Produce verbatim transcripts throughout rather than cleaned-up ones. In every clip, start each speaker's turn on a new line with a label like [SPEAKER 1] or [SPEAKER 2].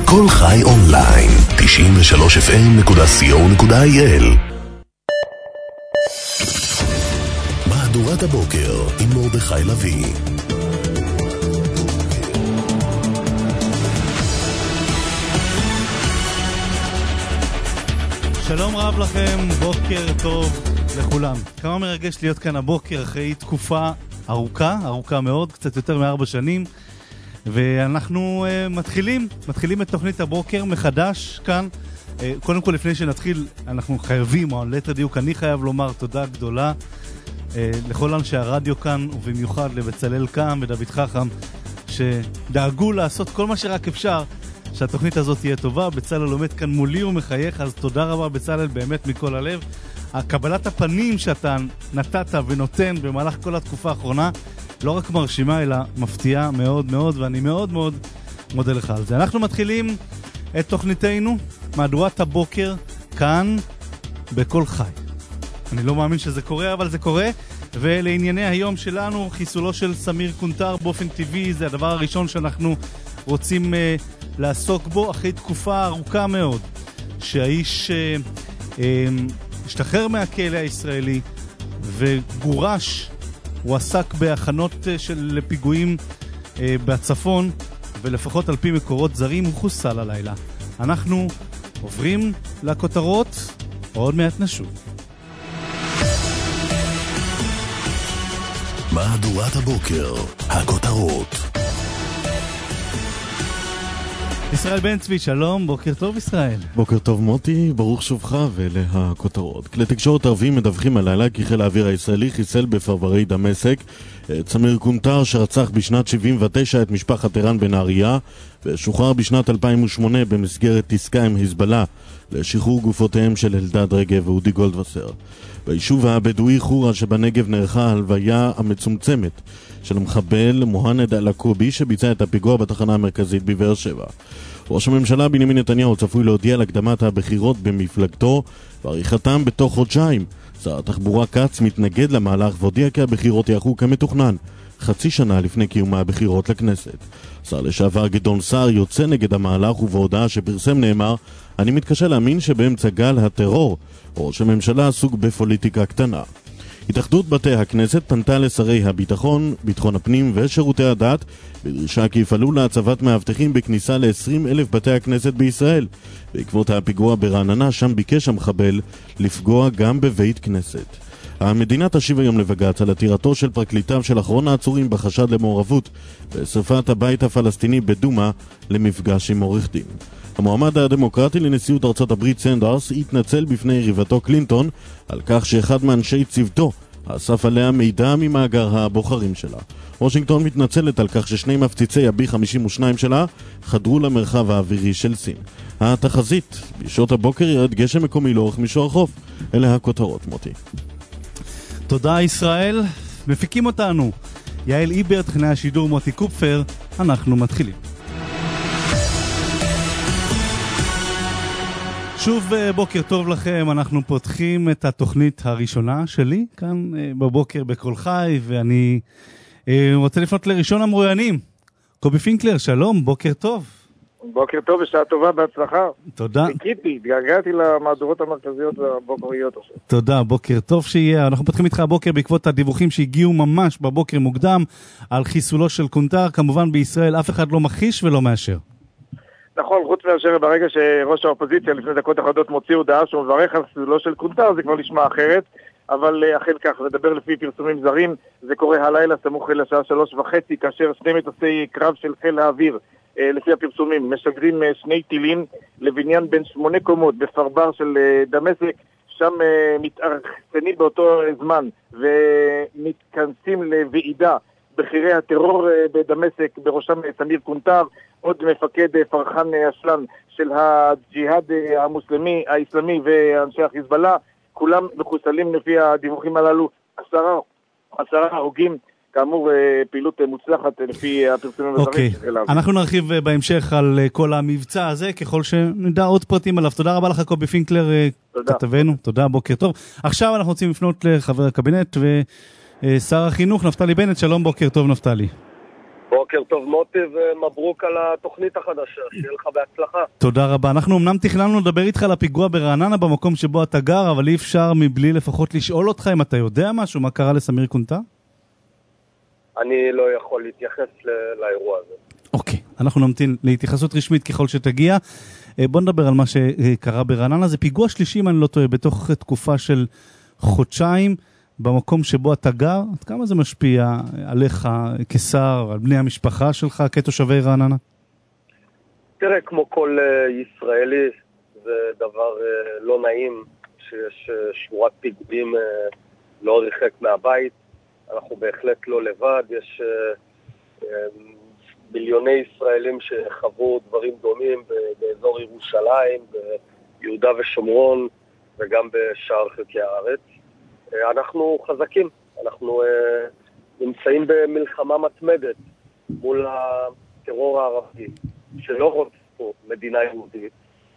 [SPEAKER 1] כל חי אונליין, תשעים ושלוש אף אם נקודה סי או נקודה איי אל. מהדורת הבוקר עם מרדכי לוי.
[SPEAKER 2] שלום רב לכם, בוקר טוב לכולם. כמה מרגש להיות כאן הבוקר אחרי תקופה ארוכה, ארוכה מאוד, קצת יותר מארבע שנים. ואנחנו uh, מתחילים, מתחילים את תוכנית הבוקר מחדש כאן. Uh, קודם כל, לפני שנתחיל, אנחנו חייבים, או ליתר דיוק, אני חייב לומר תודה גדולה uh, לכל אנשי הרדיו כאן, ובמיוחד לבצלאל קם ודוד חכם, שדאגו לעשות כל מה שרק אפשר, שהתוכנית הזאת תהיה טובה. בצלאל עומד כאן מולי ומחייך, אז תודה רבה בצלאל, באמת מכל הלב. הקבלת הפנים שאתה נתת ונותן במהלך כל התקופה האחרונה, לא רק מרשימה, אלא מפתיעה מאוד מאוד, ואני מאוד מאוד מודה לך על זה. אנחנו מתחילים את תוכניתנו, מהדורת הבוקר, כאן, בכל חי. אני לא מאמין שזה קורה, אבל זה קורה. ולענייני היום שלנו, חיסולו של סמיר קונטר באופן טבעי, זה הדבר הראשון שאנחנו רוצים uh, לעסוק בו, אחרי תקופה ארוכה מאוד, שהאיש uh, uh, השתחרר מהכלא הישראלי וגורש. הוא עסק בהכנות של פיגועים אה, בצפון, ולפחות על פי מקורות זרים הוא חוסל הלילה. אנחנו עוברים לכותרות, עוד מעט נשוב.
[SPEAKER 1] מהדורת הבוקר, הכותרות.
[SPEAKER 2] ישראל בן צבי, שלום, בוקר טוב ישראל.
[SPEAKER 3] בוקר טוב מוטי, ברוך שובך, ואלה הכותרות. כלי תקשורת ערבים מדווחים הלילה כי חיל האוויר הישראלי חיסל בפרברי דמשק את סמיר קונטר שרצח בשנת שבעים ותשע את משפחת איראן בנהריה, ושוחרר בשנת אלפיים ושמונה במסגרת עסקה עם חיזבאללה לשחרור גופותיהם של אלדד רגב ואודי גולדווסר. ביישוב הבדואי חורה שבנגב נערכה הלוויה המצומצמת של המחבל מוהנד אל-עקובי שביצע את הפיגוע בתחנה המרכזית בבאר שבע. ראש הממשלה בנימין נתניהו צפוי להודיע על הקדמת הבחירות במפלגתו ועריכתם בתוך חודשיים. שר התחבורה כץ מתנגד למהלך והודיע כי הבחירות יערכו כמתוכנן, חצי שנה לפני קיום הבחירות לכנסת. שר לשעבר גדעון סער יוצא נגד המהלך, ובהודעה שפרסם נאמר: אני מתקשה להאמין שבאמצע גל הטרור ראש הממשלה עסוק בפוליטיקה קטנה. התאחדות בתי הכנסת פנתה לשרי הביטחון, ביטחון הפנים ושירותי הדת בדרישה כי יפעלו להצבת מאבטחים בכניסה ל-עשרים אלף בתי הכנסת בישראל. בעקבות הפיגוע ברעננה, שם ביקש המחבל לפגוע גם בבית כנסת. המדינה תשיב היום לבג"ץ על עתירתו של פרקליטיו של אחרון העצורים בחשד למעורבות בשרפת הבית הפלסטיני בדומה למפגש עם עורך דין. המועמד הדמוקרטי לנשיאות ארצות הברית סנדרס התנצל בפני יריבתו קלינטון על כך שאחד מאנשי צוותו אסף עליה מידע ממאגר הבוחרים שלה. וושינגטון מתנצלת על כך ששני מפציצי הבי חמישים ושתיים שלה חדרו למרחב האווירי של סין. התחזית, בשעות הבוקר ירד גשם מקומי לאורך מישור החוף. אלה הכותרות מוטי.
[SPEAKER 2] תודה ישראל. מפיקים אותנו יעל איבר, טכנאי השידור מוטי קופפר. אנחנו מתחילים. שוב בוקר טוב לכם, אנחנו פותחים את התוכנית הראשונה שלי כאן בבוקר בכל חי, ואני רוצה לפנות לראשון המרואיינים, קובי פינקלר. שלום, בוקר טוב.
[SPEAKER 4] בוקר טוב ושעה טובה, בהצלחה.
[SPEAKER 2] תודה.
[SPEAKER 4] חיכיתי, התגעגעתי למהדורות המרכזיות והבוקריות.
[SPEAKER 2] תודה, בוקר טוב שיהיה. אנחנו פותחים איתך הבוקר בעקבות הדיווחים שהגיעו ממש בבוקר מוקדם על חיסולו של קונטר. כמובן בישראל אף אחד לא מכחיש ולא מאשר.
[SPEAKER 4] נכון, חוץ מאשר ברגע שראש האופוזיציה לפני דקות אחדות מוציא הודעה שהוא מברך על חיסולו של קונטר, זה כבר נשמע אחרת, אבל אכן כך, לדבר לפי פרסומים זרים, זה קורה הלילה סמוך לשעה שלוש וחצי, כאשר שני מטוסי קרב של חיל האוויר, לפי הפרסומים, משגרים שני טילים לבניין בין שמונה קומות בפרבר של דמשק, שם מתארחסנים באותו זמן ומתכנסים לוועידה בחירי הטרור בדמשק, בראשם סמיר קונטר, עוד מפקד פרחן אשלן של הג'יהאד המוסלמי, האסלאמי ואנשי החיזבאללה, כולם מחוסלים לפי הדיווחים הללו. עשרה, עשרה הרוגים, כאמור פעילות מוצלחת לפי הפרסומים הזרים.
[SPEAKER 2] אוקיי, אנחנו נרחיב בהמשך על כל המבצע הזה, ככל שנדע עוד פרטים עליו. תודה רבה לך קובי פינקלר, כתבנו. תודה, בוקר טוב. עכשיו אנחנו רוצים לפנות לחבר הקבינט ושר החינוך נפתלי בנט. שלום, בוקר טוב נפתלי.
[SPEAKER 5] בוקר טוב מוטי, ומברוק על התוכנית החדשה, שיהיה לך בהצלחה.
[SPEAKER 2] תודה רבה. אנחנו אמנם תכננו לדבר איתך על הפיגוע ברעננה במקום שבו אתה גר, אבל אי אפשר מבלי לפחות לשאול אותך אם אתה יודע משהו, מה קרה לסמיר קונטר?
[SPEAKER 5] אני לא יכול להתייחס לאירוע הזה.
[SPEAKER 2] אוקיי, אנחנו נמתין להתייחסות רשמית ככל שתגיע. בוא נדבר על מה שקרה ברעננה. זה פיגוע שלישי, אם אני לא טועה, בתוך תקופה של חודשיים, במקום שבו אתה גר. עד כמה זה משפיע עליך כשר, על בני המשפחה שלך, כתושבי רעננה?
[SPEAKER 5] תראה, כמו כל ישראלי, זה דבר לא נעים שיש שורת פיגועים לא רחק מהבית. אנחנו בהחלט לא לבד, יש מיליוני ישראלים שחוו דברים דומים באזור ירושלים, ביהודה ושומרון וגם בשאר חלקי הארץ. אנחנו חזקים, אנחנו נמצאים במלחמה מתמדת מול הטרור הערבי, שלא רוצים מדינה יהודית,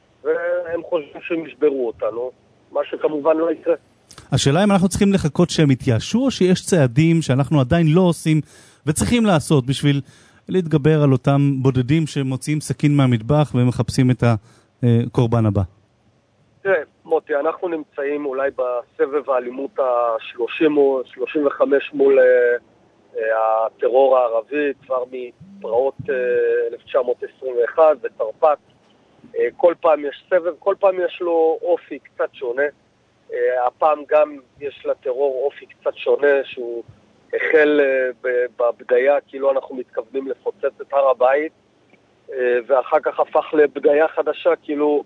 [SPEAKER 5] והם חושבים שהם ישברו אותנו, מה שכמובן לא יקרה.
[SPEAKER 2] השאלה אם אנחנו צריכים לחכות שהם יתייאשו, או שיש צעדים שאנחנו עדיין לא עושים וצריכים לעשות בשביל להתגבר על אותם בודדים שמוציאים סכין מהמטבח ומחפשים את הקורבן הבא?
[SPEAKER 5] תראה, מוטי, אנחנו נמצאים אולי בסבב האלימות ה-שלושים או שלושים וחמש מול uh, הטרור הערבי, כבר מפרעות uh, אלף תשע מאות עשרים ואחת בתרפ"ט. Uh, כל פעם יש סבב, כל פעם יש לו אופי קצת שונה. Uh, הפעם גם יש לטרור אופי קצת שונה, שהוא החל uh, בבדיה, כאילו אנחנו מתכוונים לפוצץ את הר הבית, uh, ואחר כך הפך לבדיה חדשה, כאילו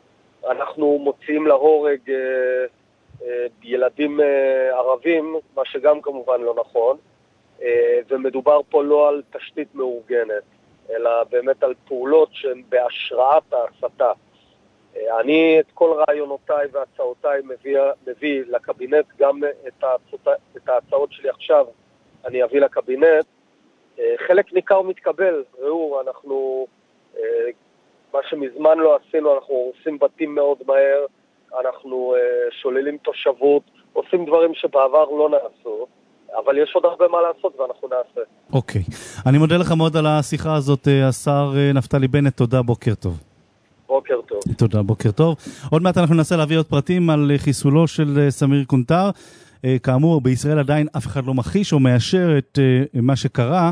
[SPEAKER 5] אנחנו מוציאים להורג אה, אה, ילדים אה, ערבים, מה שגם כמובן לא נכון, אה, ומדובר פה לא על תשתית מאורגנת, אלא באמת על פעולות שהן בהשראת ההסתה. אה, אני את כל רעיונותיי והצעותיי מביא, מביא לקבינט, גם את, ההצעות, את ההצעות שלי עכשיו אני אביא לקבינט. אה, חלק ניכר מתקבל, ראו, אנחנו... אה, מה שמזמן לא עשינו, אנחנו עושים בתים מאוד מהר, אנחנו uh, שוללים תושבות, עושים דברים שבעבר לא נעשו, אבל יש עוד הרבה מה לעשות ואנחנו נעשה.
[SPEAKER 2] אוקיי. אני מודה לך מאוד על השיחה הזאת, השר נפתלי בנט, תודה, בוקר טוב.
[SPEAKER 5] בוקר טוב.
[SPEAKER 2] תודה, בוקר טוב. עוד מעט אנחנו ננסה להביא עוד פרטים על חיסולו של סמיר קונטר. כאמור, בישראל עדיין אף אחד לא מכחיש או מאשר את מה שקרה.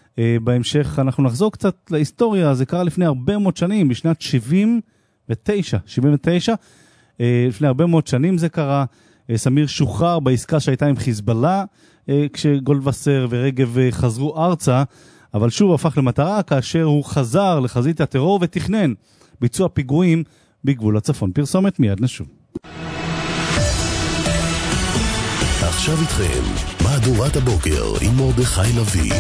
[SPEAKER 2] בהמשך אנחנו נחזור קצת להיסטוריה, זה קרה לפני הרבה מאוד שנים, בשנת שבעים ותשע, שבעים ותשע, לפני הרבה מאוד שנים זה קרה, סמיר שוחרר בעסקה שהייתה עם חיזבאללה, כשגולדווסר ורגב חזרו ארצה, אבל שוב הפך למטרה כאשר הוא חזר לחזית הטרור ותכנן ביצוע פיגועים בגבול הצפון. פרסומת מיד נשוב.
[SPEAKER 1] עכשיו איתכם, מהדורת הבוקר עם מרדכי לוי.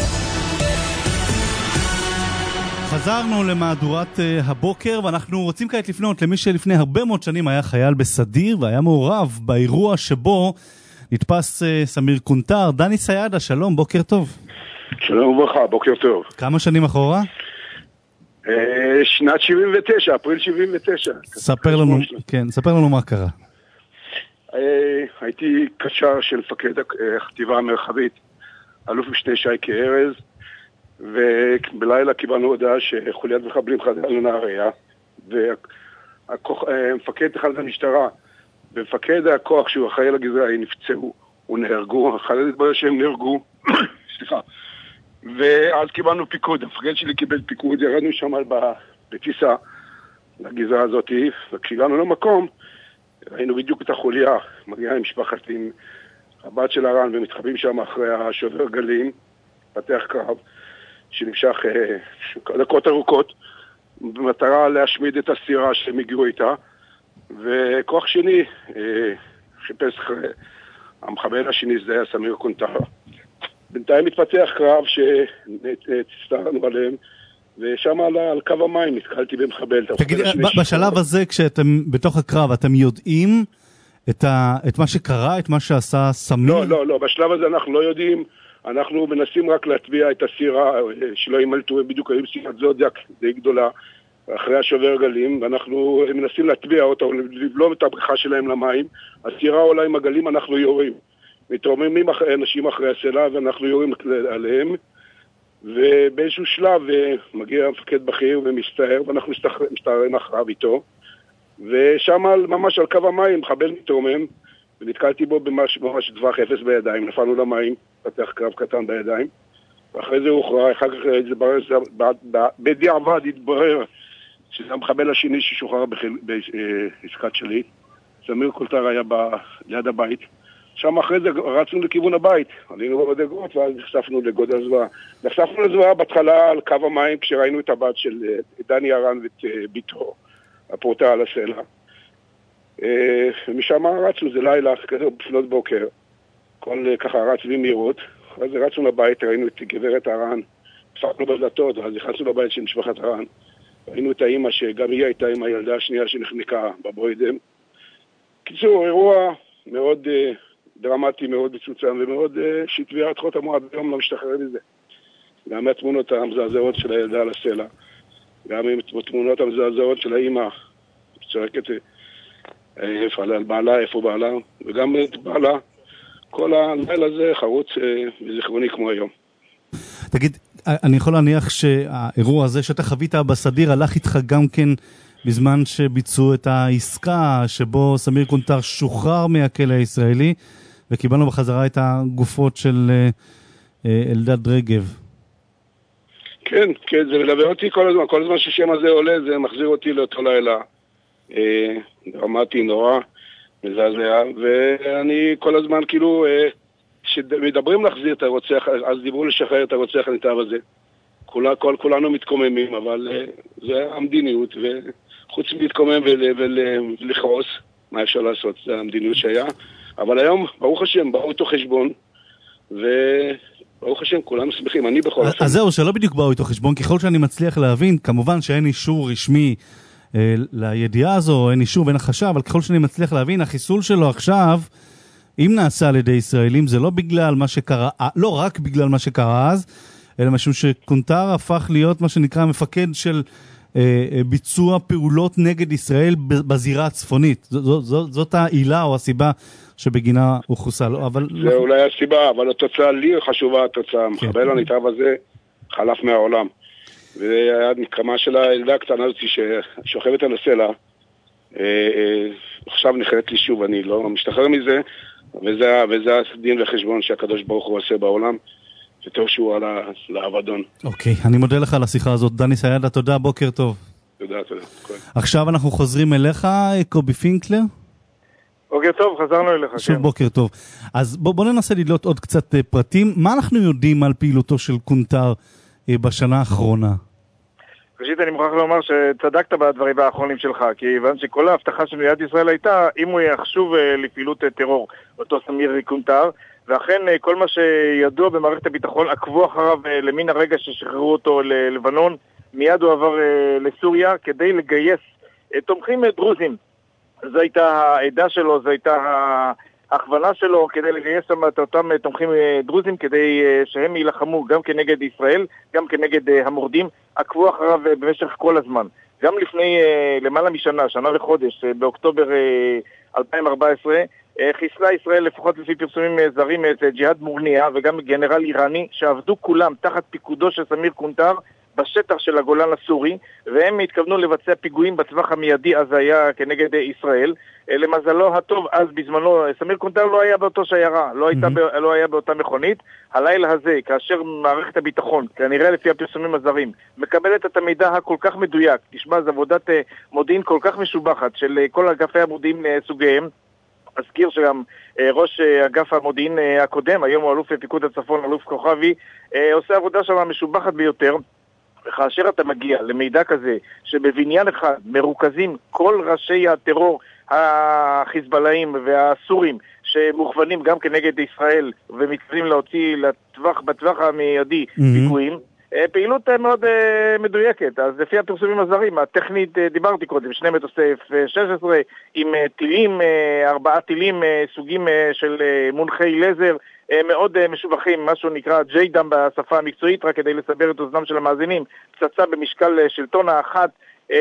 [SPEAKER 2] חזרנו למהדורת uh, הבוקר, ואנחנו רוצים כעת לפנות למי שלפני הרבה מאוד שנים היה חייל בסדיר, והיה מעורב באירוע שבו נתפס uh, סמיר קונטר. דני סיידה, שלום, בוקר טוב.
[SPEAKER 6] שלום וברכה, בוקר טוב.
[SPEAKER 2] כמה שנים אחורה?
[SPEAKER 6] Uh, שנת שבעים ותשע, אפריל שבעים ותשע.
[SPEAKER 2] ספר לנו, כן, ספר לנו מה קרה.
[SPEAKER 6] Uh, הייתי קשר של מפקד החטיבה המרחבית, אלוף משנה שייקה ארז, ובלילה קיבלנו הודעה שחוליית מחבלים חזרה לנהריה, ומפקד תחנת המשטרה ומפקד הכוח שהוא אחראי לגזרה נפצעו, ונהרגו, אחרי זה התברר שהם נהרגו, סליחה, ואז קיבלנו פיקוד, המפקד שלי קיבל פיקוד, ירדנו שם בטיסה לגזרה הזאת, וכשהגענו למקום, ראינו בדיוק את החוליה, מגיעה עם משפחת עם הבת של הרן, ומתחבאים שם אחרי השובר גלים, פתח קרב, שנמשך אה, דקות ארוכות, במטרה להשמיד את הסירה שהם הגיעו איתה, וכוח שני אה, חיפש אחרי המחבל השני, זה היה סמיר קונטר. בינתיים התפתח קרב שהצטערנו עליהם, ושם על, על קו המים נתקלתי במחבל.
[SPEAKER 2] תגיד, בשלב הזה כשאתם בתוך הקרב, אתם יודעים את, ה, את מה שקרה, את מה שעשה סמיר?
[SPEAKER 6] לא, לא, לא, בשלב הזה אנחנו לא יודעים, אנחנו מנסים רק להטביע את הסירה, שלא ימלטו, בדיוק היו סירת זודיאק די גדולה, אחרי השובר גלים, ואנחנו מנסים להטביע אותה, לבלום את הבריחה שלהם למים, הסירה עולה עם הגלים, אנחנו יורים. מתרוממים אנשים אחרי הסלע, ואנחנו יורים עליהם, ובאיזשהו שלב מגיע המפקד בכיר ומסתער, ואנחנו מסתערים אחריו איתו, ושם ממש על קו המים מחבל מתרומם, ונתקלתי בו ממש, ממש דווח אפס בידיים, נפלנו למים, פתח קרב קטן בידיים, ואחרי זה הוכרע, אחר כך בדיעבד התברר שזה המחבל השני ששוחרר בעסקת שליט. סמיר קונטר היה ב... ליד הבית. שם אחרי זה רצנו לכיוון הבית, עלינו במדרגות ואז נחשפנו לגודל הזוועה. נחשפנו לזוועה בהתחלה על קו המים כשראינו את הבת של דני הרן ואת ביתו, הפורטה על הסלע. ומשם רצנו, זה לילה, כזה בפנות בוקר. כל ככה רץ במהירות. אחרי זה רצנו לבית, ראינו את גברת הרן, דפקנו בדלתות, אז נכנסנו לבית של משפחת הרן. ראינו את האמא שגם היא הייתה עם הילדה השנייה שנחנקה בבוידם. קיצור, אירוע מאוד uh, דרמטי, מאוד מצוצם ומאוד uh, שטביעת חוט המועד היום לא משתחרר מזה. גם מהתמונות המזעזעות של הילדה על הסלע, גם מהתמונות המזעזעות של האמא צועקת איפה על בעלה, איפה בעלה, וגם את בעלה. כל הלילה הזה חרוץ uh, וזיכרוני כמו היום.
[SPEAKER 2] תגיד, אני יכול להניח שהאירוע הזה שאתה חווית בסדיר הלך איתך גם כן בזמן שביצעו את העסקה שבו סמיר קונטר שוחרר מהכלא הישראלי וקיבלנו בחזרה את הגופות של אלדד רגב.
[SPEAKER 6] כן, כן, זה מלווה אותי כל הזמן, כל הזמן ששם הזה עולה זה מחזיר אותי לאותו לילה אה, דרמטי, נורא, מזעזע, ואני כל הזמן כאילו כשמדברים להחזיר את הרוצח, אז דיברו לשחרר את הרוצח הנתעב הזה. כולה, כל, כולנו מתקוממים, אבל uh, זה המדיניות, וחוץ מלהתקומם ולכעוס, מה אפשר לעשות? זה המדיניות שהיה. אבל היום, ברוך השם, באו איתו חשבון, וברוך השם, כולנו שמחים, אני בכל אופן.
[SPEAKER 2] אז זהו, שלא בדיוק באו איתו חשבון, ככל שאני מצליח להבין, כמובן שאין אישור רשמי אה, לידיעה הזו, אין אישור בין החשב, אבל ככל שאני מצליח להבין, החיסול שלו עכשיו, אם נעשה על ידי ישראלים, זה לא בגלל מה שקרה, לא רק בגלל מה שקרה אז, אלא משום שקונטר הפך להיות מה שנקרא מפקד של אה, ביצוע פעולות נגד ישראל בזירה הצפונית. ז, ז, ז, זאת העילה או הסיבה שבגינה הוא חוסל. אבל
[SPEAKER 6] זה
[SPEAKER 2] לא...
[SPEAKER 6] אולי הסיבה, אבל התוצאה לי חשובה התוצאה. כן. המחבל הנתעב הזה חלף מהעולם. והיה נקמה של הילדה הקטנה הזאת ששוכבת על הסלע. אה, אה, עכשיו נחלט לי שוב, אני לא משתחרר מזה, וזה, וזה הדין וחשבון שהקדוש ברוך הוא עושה בעולם. שטוב שהוא על האבדון.
[SPEAKER 2] אוקיי, אני מודה לך על השיחה הזאת. דני סיידה, תודה, בוקר טוב.
[SPEAKER 6] תודה, תודה.
[SPEAKER 2] עכשיו אנחנו חוזרים אליך, קובי פינקלר.
[SPEAKER 4] בוקר טוב, חזרנו אליך.
[SPEAKER 2] שוב בוקר טוב. אז בוא, בוא ננסה לדלות עוד קצת פרטים. מה אנחנו יודעים על פעילותו של קונטר בשנה האחרונה?
[SPEAKER 4] ראשית, אני מוכרח לומר שצדקת בדברים האחרונים שלך, כיוון שכל ההבטחה של מדינת ישראל הייתה, אם הוא יחשוב לפעילות טרור, אותו סמיר קונטר, ואכן כל מה שידוע במערכת הביטחון עקבו אחריו למין הרגע ששחררו אותו ללבנון, מיד הוא עבר לסוריה כדי לגייס תומכים דרוזים. זו הייתה העדה שלו, זו הייתה ההכוונה שלו כדי לגייס את אותם תומכים דרוזים כדי שהם יילחמו גם כנגד ישראל, גם כנגד המורדים, עקבו אחריו במשך כל הזמן. גם לפני למעלה משנה, שנה וחודש, באוקטובר אלפיים וארבע עשרה, חיסלה ישראל לפחות לפי פרסומים זרים את ג'יהאד מורניה וגם גנרל איראני שעבדו כולם תחת פיקודו של סמיר קונטר בשטח של הגולן הסורי, והם התכוונו לבצע פיגועים בטווח המיידי, אז היה כנגד ישראל. למזלו הטוב, אז בזמנו סמיר קונטר לא היה באותו שיירה, לא, הייתה, mm-hmm. לא היה באותה מכונית. הלילה הזה, כאשר מערכת הביטחון, כנראה לפי הפרסומים הזרים, מקבלת את המידע הכל כך מדויק, תשמע, זו עבודת מודיעין כל כך משובחת של כל אגפי המודיעין סוגיהם. אזכיר שגם אה, ראש אה, אגף המודיעין אה, הקודם, היום הוא אלוף פיקוד הצפון, אלוף כוכבי, אה, עושה עבודה שם משובחת ביותר. וכאשר אתה מגיע למידע כזה, שבבניין אחד מרוכזים כל ראשי הטרור החיזבאללהים והסורים, שמוכוונים גם כנגד ישראל, ומתכוונים להוציא לטווח, בטווח המיידי mm-hmm. פיגועים, פעילות מאוד מדויקת. אז לפי הפרסומים הזרים, הטכנית דיברתי קודם, שני מטוסי אף שש עשרה עם טילים, ארבעה טילים סוגים של מונחי לזר מאוד משובחים, משהו נקרא ג'יידם בשפה המקצועית, רק כדי לסבר את אוזנם של המאזינים. פצצה במשקל של טונה אחת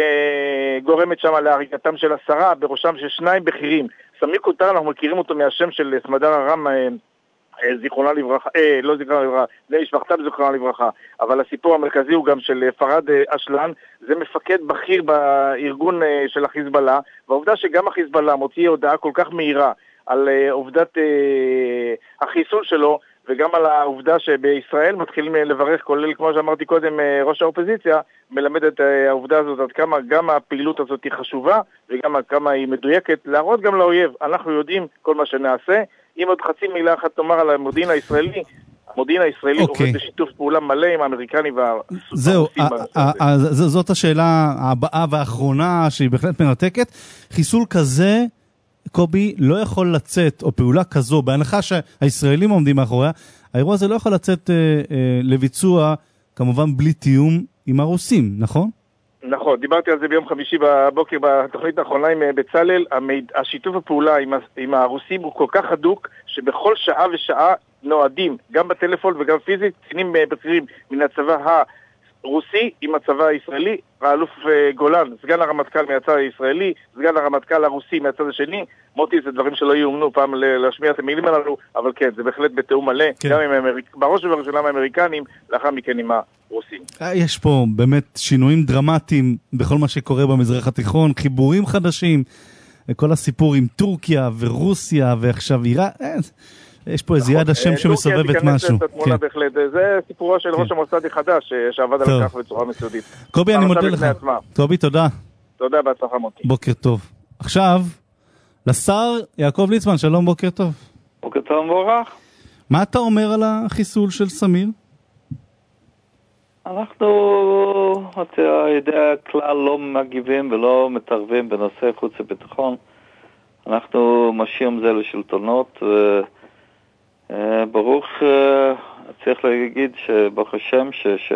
[SPEAKER 4] גורמת שם להריגתם של עשרה, בראשם של שניים בכירים. סמיר קונטר, אנחנו מכירים אותו מהשם של סמדר הרם זיכרונה לברכה, אה, לא זיכרונה לברכה, בני משפחתם זיכרונה לברכה, אבל הסיפור המרכזי הוא גם של פרד אשלן, זה מפקד בכיר בארגון של החיזבאללה, והעובדה שגם החיזבאללה מוציא הודעה כל כך מהירה על עובדת אה, החיסול שלו, וגם על העובדה שבישראל מתחילים לברך, כולל, כמו שאמרתי קודם, ראש האופוזיציה, מלמד את העובדה הזאת עד כמה גם הפעילות הזאת היא חשובה, וגם עד כמה היא מדויקת, להראות גם לאויב. אנחנו יודעים כל מה שנעשה. אם עוד חצי מילה אחת תאמר על המודיעין הישראלי, המודיעין הישראלי okay. עובד בשיתוף פעולה מלא עם האמריקנים והרוסים.
[SPEAKER 2] זהו, זאת השאלה הבאה והאחרונה שהיא בהחלט מנתקת. חיסול כזה, קובי, לא יכול לצאת, או פעולה כזו, בהנחה שהישראלים עומדים מאחוריה, האירוע הזה לא יכול לצאת אה, אה, לביצוע, כמובן בלי תיאום עם הרוסים, נכון?
[SPEAKER 4] נכון, דיברתי על זה ביום חמישי בבוקר בתוכנית האחרונה עם בצלאל. השיתוף הפעולה עם, עם הרוסים הוא כל כך הדוק, שבכל שעה ושעה נועדים, גם בטלפון וגם פיזית, קצינים בכירים מן הצבא הרוסי עם הצבא הישראלי, האלוף גולן, סגן הרמטכ"ל מהצד הישראלי, סגן הרמטכ"ל הרוסי מהצד השני. מוטי, זה דברים שלא יאומנו פעם להשמיע את המילים הללו, אבל כן, זה בהחלט בתיאום מלא, כן. גם עם האמריק... בראש ובראשונה האמריקנים, לאחר מכן עם הרוסים. יש
[SPEAKER 2] פה באמת שינויים דרמטיים בכל מה שקורה במזרח התיכון, חיבורים חדשים, כל הסיפור עם טורקיה ורוסיה ועכשיו איראן, יש פה איזה יד השם שמסובבת משהו.
[SPEAKER 4] זה סיפורו של ראש המוסד החדש שעבד על כך בצורה מסודית.
[SPEAKER 2] קובי, אני מודה לך. קובי, תודה.
[SPEAKER 4] תודה, בהצלחה מוטי.
[SPEAKER 2] בוקר טוב. עכשיו, לשר יעקב ליצמן, שלום, בוקר טוב.
[SPEAKER 7] בוקר טוב מבורך.
[SPEAKER 2] מה אתה אומר על החיסול של סמיר?
[SPEAKER 7] אנחנו, אתה יודע, כלל לא מגיבים ולא מתערבים בנושא חוץ וביטחון. אנחנו משאירים זה לשלטונות, וברוך, צריך להגיד שברוך השם,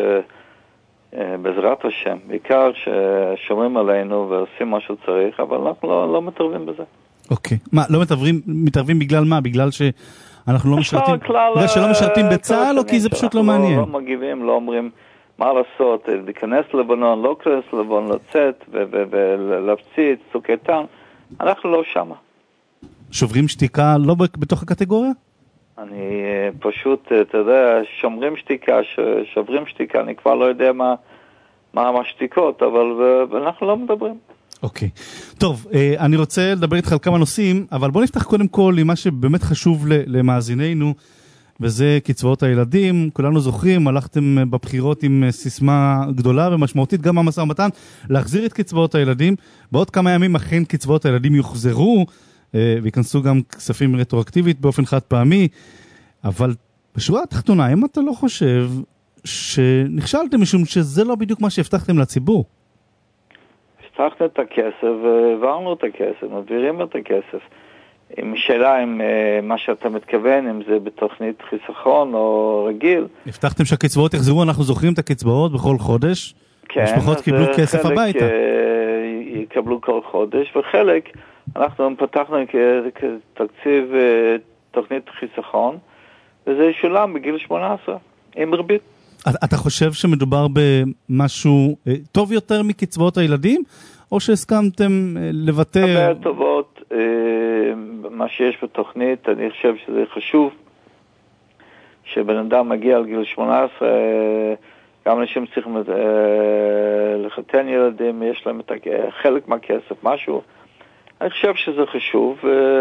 [SPEAKER 7] שבעזרת השם, בעיקר ששומרים עלינו ועושים מה שצריך, אבל אנחנו לא, לא מתערבים בזה.
[SPEAKER 2] אוקיי. מה, לא מתערבים, מתערבים בגלל מה? בגלל שאנחנו לא משרתים, בגלל שלא משרתים בצה"ל, או כי זה פשוט לא מעניין?
[SPEAKER 7] לא מגיבים, לא אומרים מה לעשות, להיכנס לבנון, לא להיכנס לבנון, לצאת ולהפציץ, צוק איתן. אנחנו לא שמה.
[SPEAKER 2] שוברים שתיקה לא בתוך הקטגוריה?
[SPEAKER 7] אני פשוט, אתה יודע, שומרים שתיקה, שוברים שתיקה, אני כבר לא יודע מה, מה המשתיקות, אבל אנחנו לא מדברים.
[SPEAKER 2] אוקיי. טוב, אני רוצה לדבר איתך על כמה נושאים, אבל בוא נפתח קודם כל עם מה שבאמת חשוב למאזיננו, וזה קצבאות הילדים. כולנו זוכרים, הלכתם בבחירות עם סיסמה גדולה ומשמעותית, גם המשא ומתן, להחזיר את קצבאות הילדים. בעוד כמה ימים אכן קצבאות הילדים יוחזרו, ויכנסו גם כספים רטרואקטיבית באופן חד פעמי, אבל בשורה התחתונה, אם אתה לא חושב שנכשלתם משום שזה לא בדיוק מה שהבטחתם לציבור?
[SPEAKER 7] הבטחנו את הכסף, ועברנו את הכסף, מעבירים את הכסף. עם שאלה אם מה שאתה מתכוון, אם זה בתוכנית חיסכון או רגיל.
[SPEAKER 2] הבטחתם שהקצבאות יחזרו, אנחנו זוכרים את הקצבאות בכל חודש.
[SPEAKER 7] כן,
[SPEAKER 2] משפחות קיבלו כסף הביתה.
[SPEAKER 7] חלק יקבלו כל חודש, וחלק אנחנו פתחנו כתקציב תוכנית חיסכון, וזה ישולם בגיל שמונה עשרה, עם ריבית.
[SPEAKER 2] אתה חושב שמדובר במשהו טוב יותר מקצבאות הילדים, או שהסכמתם לוותר?
[SPEAKER 7] הרבה טובות, מה שיש בתוכנית, אני חושב שזה חשוב, שבן אדם מגיע על גיל שמונה עשרה, גם אנשים צריכים לחתן ילדים, יש להם חלק מהכסף, משהו. אני חושב שזה חשוב.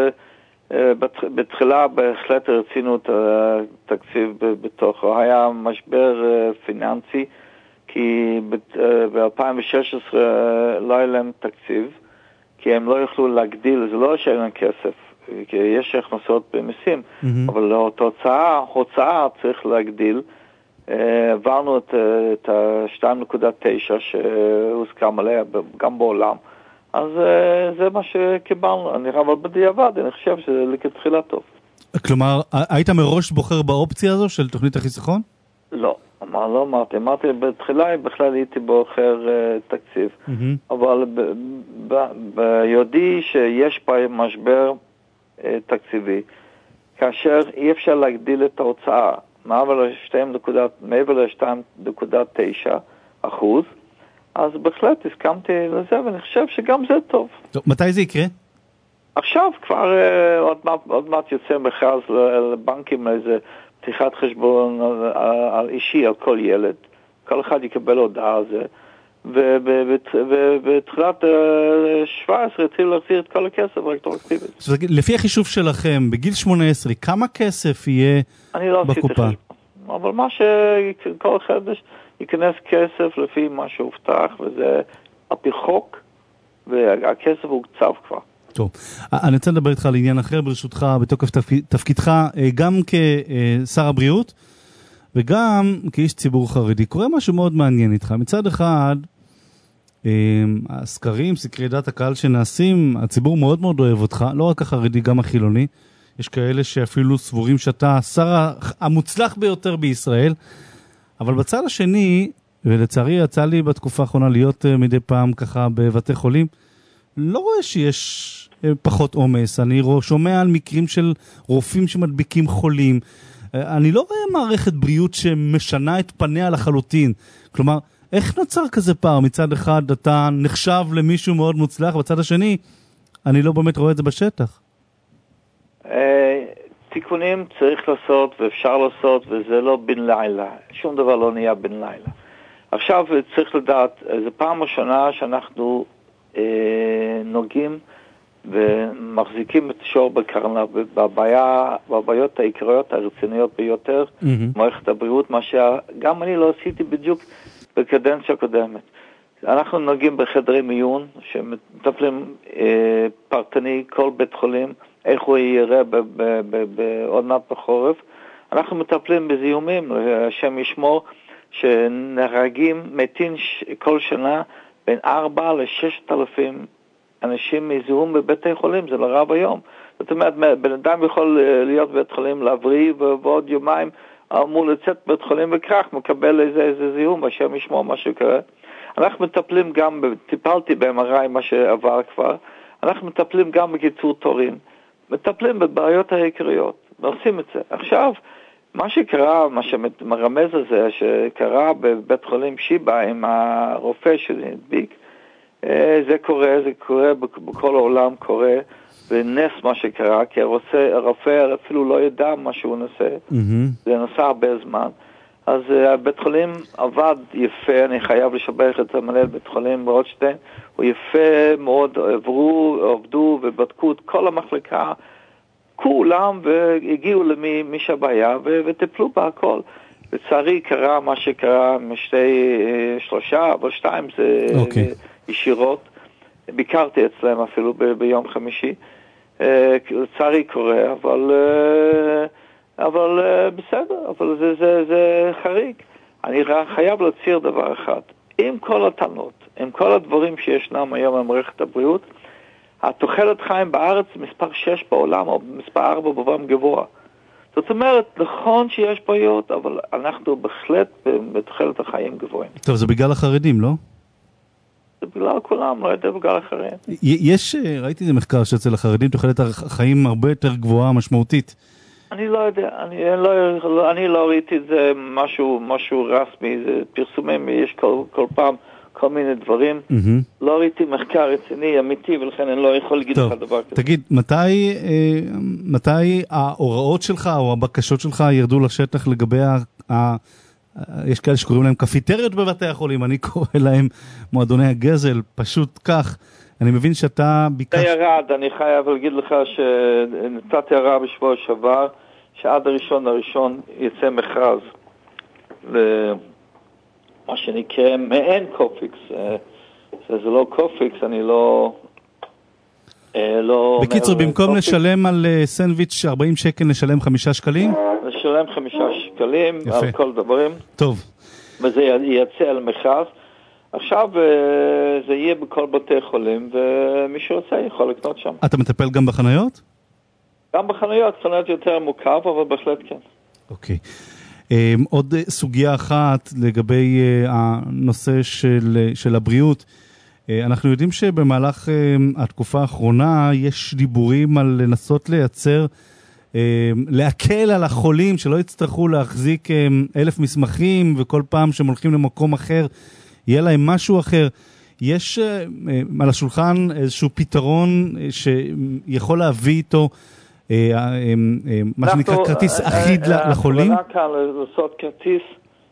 [SPEAKER 7] בתחילה בהחלט רצינו את התקציב בתוכו. היה משבר פיננסי, כי ב-אלפיים ושש עשרה לא היה להם תקציב, כי הם לא יכלו להגדיל, זה לא שאין להם כסף, כי יש הכנסות במיסים, mm-hmm. אבל ההוצאה, הוצאה צריך להגדיל. עברנו את, את ה-שתיים נקודה תשע שהוסכם עליה גם בעולם, אז זה מה שקיבלנו. אני אבל בדיעבד, אני חושב שזה לכתחילה טוב.
[SPEAKER 2] כלומר, היית מראש בוחר באופציה הזו של תוכנית החיסכון?
[SPEAKER 7] לא, אמר, לא אמרתי. אמרתי, בתחילה בכלל הייתי בוחר uh, תקציב, mm-hmm. אבל ב- ב- ביודעי שיש פה משבר uh, תקציבי, כאשר אי אפשר להגדיל את ההוצאה, מעבר ל-שתיים נקודה תשע אחוז, אז בהחלט הסכמתי לזה, ואני חושב שגם זה טוב.
[SPEAKER 2] טוב, מתי זה יקרה?
[SPEAKER 7] עכשיו כבר עוד מעט, עוד מעט יוצא מכרז לבנקים לאיזה פתיחת חשבון על, על אישי על כל ילד. כל אחד יקבל הודעה על זה. ובתחילת שבע עשרה התחילו להחזיר את כל הכסף רטרואקטיבית.
[SPEAKER 2] לפי החישוב שלכם, בגיל שמונה עשרה, כמה כסף יהיה בקופה?
[SPEAKER 7] אבל מה שכל חודש ייכנס כסף לפי מה שהובטח, וזה על פי חוק, והכסף הוא קצב כבר.
[SPEAKER 2] טוב, אני רוצה לדבר איתך על עניין אחר ברשותך, בתוקף תפקידך, גם כשר הבריאות, וגם כאיש ציבור חרדי. קורה משהו מאוד מעניין איתך. מצד אחד, הסקרים, סקרי דעת הקהל שנעשים, הציבור מאוד מאוד אוהב אותך, לא רק החרדי, גם החילוני. יש כאלה שאפילו סבורים שאתה השר המוצלח ביותר בישראל, אבל בצד השני, ולצערי יצא לי בתקופה האחרונה להיות מדי פעם ככה בבתי חולים, לא רואה שיש פחות עומס. אני שומע על מקרים של רופאים שמדביקים חולים. אני לא רואה מערכת בריאות שמשנה את פניה לחלוטין. כלומר, איך נוצר כזה פער? מצד אחד אתה נחשב למישהו מאוד מוצלח, בצד השני אני לא באמת רואה את זה בשטח.
[SPEAKER 7] תיקונים צריך לעשות ואפשר לעשות, וזה לא בן לילה. שום דבר לא נהיה בן לילה. עכשיו צריך לדעת, זו פעם ראשונה שאנחנו אה, נוגעים ומחזיקים את השור בקרנה בבעיה, בבעיות העיקריות הרציניות ביותר, mm-hmm. מערכת הבריאות, מה שגם אני לא עשיתי בדיוק בקדנציה הקודמת. אנחנו נוגעים בחדרי מיון שמטפלים אה, פרטני כל בית חולים, איך הוא יראה בעוד מעט בחורף. אנחנו מטפלים בזיהומים, השם ישמור, שנהרגים, מתים כל שנה בין ארבע לששת אלפים אנשים מזיהום בבתי חולים, זה לא רב היום. זאת אומרת, בן אדם יכול להיות בבית חולים להבריא, ועוד יומיים אמור לצאת בבית חולים וכך, מקבל איזה, איזה זיהום, השם ישמור מה שקורה. אנחנו מטפלים גם, טיפלתי ב-אם אר איי, מה שעבר כבר, אנחנו מטפלים גם בקיצור תורים, מטפלים בבעיות העיקריות, ועושים את זה. עכשיו, מה שקרה, מה שמרמז הזה, שקרה בבית חולים שיבה עם הרופא שנדביק, זה קורה, זה קורה בכל העולם קורה, ונס מה שקרה, כי הרופא, הרופא אפילו לא ידע מה שהוא נעשה, mm-hmm. זה נעשה הרבה זמן. אז הבית חולים עבד יפה, אני חייב לשבח את המנהל בית חולים רוטשטיין, הוא יפה מאוד, עברו, עבדו ובדקו את כל המחלקה, כולם, והגיעו למי שהבעיה, וטיפלו בהכל. לצערי קרה מה שקרה משתי, שלושה, אבל שתיים זה okay. ישירות. ביקרתי אצלם אפילו ב- ביום חמישי. לצערי קורה, אבל, אבל בסדר, אבל זה, זה, זה חריג. אני חייב להצהיר דבר אחד. עם כל הטענות, עם כל הדברים שישנם היום במערכת הבריאות, התוחלת חיים בארץ מספר שש בעולם, או מספר ארבע בעולם גבוה. זאת אומרת, נכון שיש בעיות, אבל אנחנו בהחלט בתוחלת החיים גבוהים.
[SPEAKER 2] טוב, זה בגלל החרדים, לא?
[SPEAKER 7] זה בגלל כולם, לא יודע בגלל החרדים.
[SPEAKER 2] יש, ראיתי איזה מחקר שאצל החרדים תוחלת החיים הרבה יותר גבוהה, משמעותית.
[SPEAKER 7] אני לא יודע, אני לא, אני לא ראיתי את זה משהו, משהו רסמי, זה פרסומים, יש כל, כל פעם כל מיני דברים. Mm-hmm. לא ראיתי מחקר רציני, אמיתי, ולכן אני לא יכול להגיד לך דבר כזה.
[SPEAKER 2] תגיד, מתי, מתי ההוראות שלך או הבקשות שלך ירדו לשטח לגבי ה... ה יש כאלה שקוראים להם קפיטריות בבתי החולים, אני קורא להם מועדוני הגזל, פשוט כך. אני מבין שאתה ביקש...
[SPEAKER 7] זה ירד, אני חייב להגיד לך שנתתי הרע בשבוע שעבר, שעד הראשון הראשון יצא מכרז למה שנקרא מעין קופיקס. זה, זה לא קופיקס, אני לא... לא
[SPEAKER 2] בקיצור, במקום קופיקס. לשלם על סנדוויץ' ארבעים שקל, נשלם חמישה שקלים?
[SPEAKER 7] נשלם חמישה שקלים יפה. על כל דברים.
[SPEAKER 2] טוב.
[SPEAKER 7] וזה יצא על מכרז. עכשיו זה יהיה בכל בתי חולים, ומי שרוצה יכול לקנות שם.
[SPEAKER 2] אתה מטפל גם בחניות?
[SPEAKER 7] גם בחניות, חניות יותר מורכב, אבל בהחלט כן.
[SPEAKER 2] אוקיי. עוד סוגיה אחת לגבי הנושא של, של הבריאות. אנחנו יודעים שבמהלך התקופה האחרונה יש דיבורים על לנסות לייצר, להקל על החולים, שלא יצטרכו להחזיק אלף מסמכים, וכל פעם שהם הולכים למקום אחר, יהיה להם משהו אחר. יש על השולחן איזשהו פתרון שיכול להביא איתו מה שנקרא כרטיס אחיד לחולים?
[SPEAKER 7] הכוונה כאן לעשות כרטיס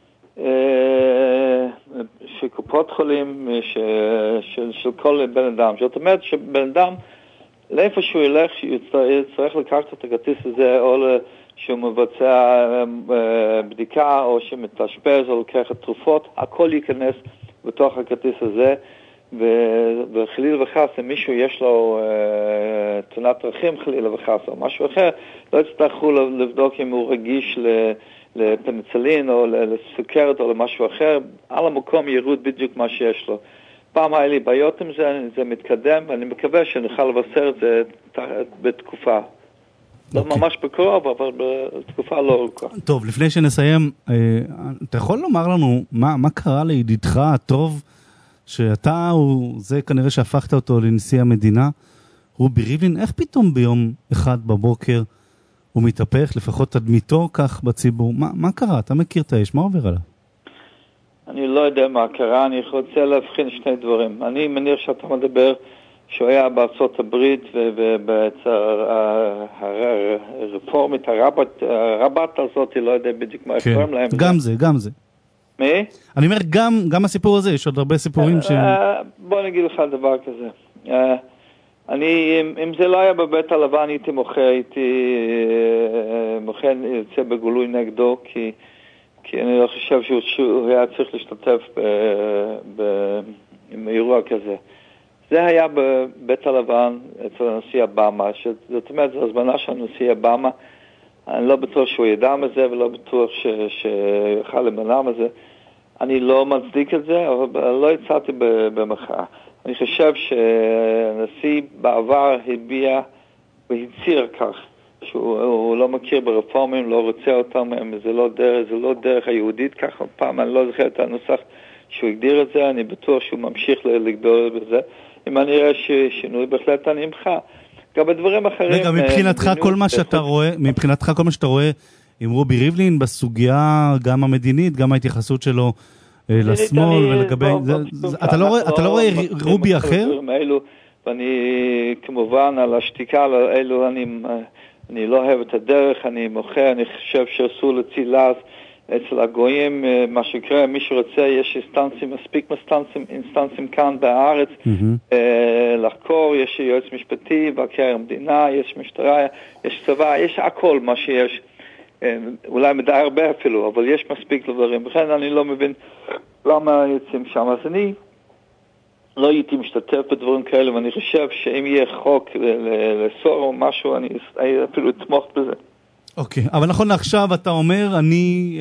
[SPEAKER 7] של קופות חולים של כל בן אדם. זאת אומרת שבן אדם, לאיפה שהוא ילך, צריך לקחת את הכרטיס הזה, או שהוא מבצע בדיקה, או שמתאשפז, או לקחת תרופות, הכל ייכנס בתוך הכרטיס הזה, וחלילה וחס, אם מישהו יש לו תאונת דרכים, חלילה וחס, או משהו אחר, לא יצטרכו לבדוק אם הוא רגיש לפניצילין, או לסוכרת, או למשהו אחר, על המקום ירוד בדיוק מה שיש לו. פעם היה לי בעיות עם זה, זה מתקדם, ואני מקווה שנוכל לבשר את זה בתקופה. לא ממש בקרוב, אבל בתקופה לא ארוכה.
[SPEAKER 2] טוב, לפני שנסיים, אתה יכול לומר לנו מה קרה לידידך הטוב, שאתה, זה כנראה שהפכת אותו לנשיא המדינה, רובי ריבלין, איך פתאום ביום אחד בבוקר הוא מתהפך, לפחות תדמיתו כך בציבור? מה קרה? אתה מכיר את האש, מה עובר עליו?
[SPEAKER 7] אני לא יודע מה קרה, אני רוצה להבחין שני דברים. אני מניח שאתה מדבר שהוא היה בארצות הברית והרפורמית, הרבת הזאת, לא יודע בדיוק מה קוראים להם.
[SPEAKER 2] גם זה, גם זה.
[SPEAKER 7] מי?
[SPEAKER 2] אני אומר, גם הסיפור הזה, יש עוד הרבה סיפורים ש...
[SPEAKER 7] בוא נגיד לך דבר כזה. אני, אם זה לא היה בבית הלבן, הייתי מוחה, הייתי מוחה, יוצא בגלוי נגדו, כי כי אני לא חושב שהוא, שהוא היה צריך להשתתף באירוע כזה. זה היה בבית הלבן אצל הנשיא אובמה, זאת אומרת, זו הזמנה של הנשיא אובמה. אני לא בטוח שהוא ידע מזה, ולא בטוח שיוכל למנע מזה. אני לא מצדיק את זה, אבל לא יצאתי במחאה. אני חושב שהנשיא בעבר הביע והצהיר כך. שהוא לא מכיר ברפורמים, לא רוצה אותם, זה לא דרך, זה לא דרך היהודית, ככה פעם אני לא זוכר את הנוסח שהוא הגדיר את זה, אני בטוח שהוא ממשיך לגדול בזה. אם אני אראה שינוי, בהחלט אני אמחה. גם בדברים אחרים...
[SPEAKER 2] רגע, מבחינתך כל מה שאתה רואה, מבחינתך כל מה שאתה רואה עם רובי ריבלין, בסוגיה גם המדינית, גם ההתייחסות שלו לשמאל ולגבי... אתה לא רואה רובי אחר?
[SPEAKER 7] ואני כמובן על השתיקה האלו אני... אני לא אוהב את הדרך, אני מוחה, אני חושב שאסור לצילאז אצל הגויים, מה שקרה, מי שרוצה, יש אינסטנסים, מספיק אינסטנסים, אינסטנסים כאן בארץ, mm-hmm. לחקור, יש יועץ משפטי, מבקר המדינה, יש משטרה, יש צבא, יש הכל מה שיש, אולי מדי הרבה אפילו, אבל יש מספיק לדברים, וכן אני לא מבין למה יוצאים שם, אז אני לא הייתי משתתף בדברים כאלה, ואני חושב שאם יהיה חוק לאסור או משהו, אני אפילו אתמוך בזה.
[SPEAKER 2] אוקיי, אבל נכון לעכשיו אתה אומר, אני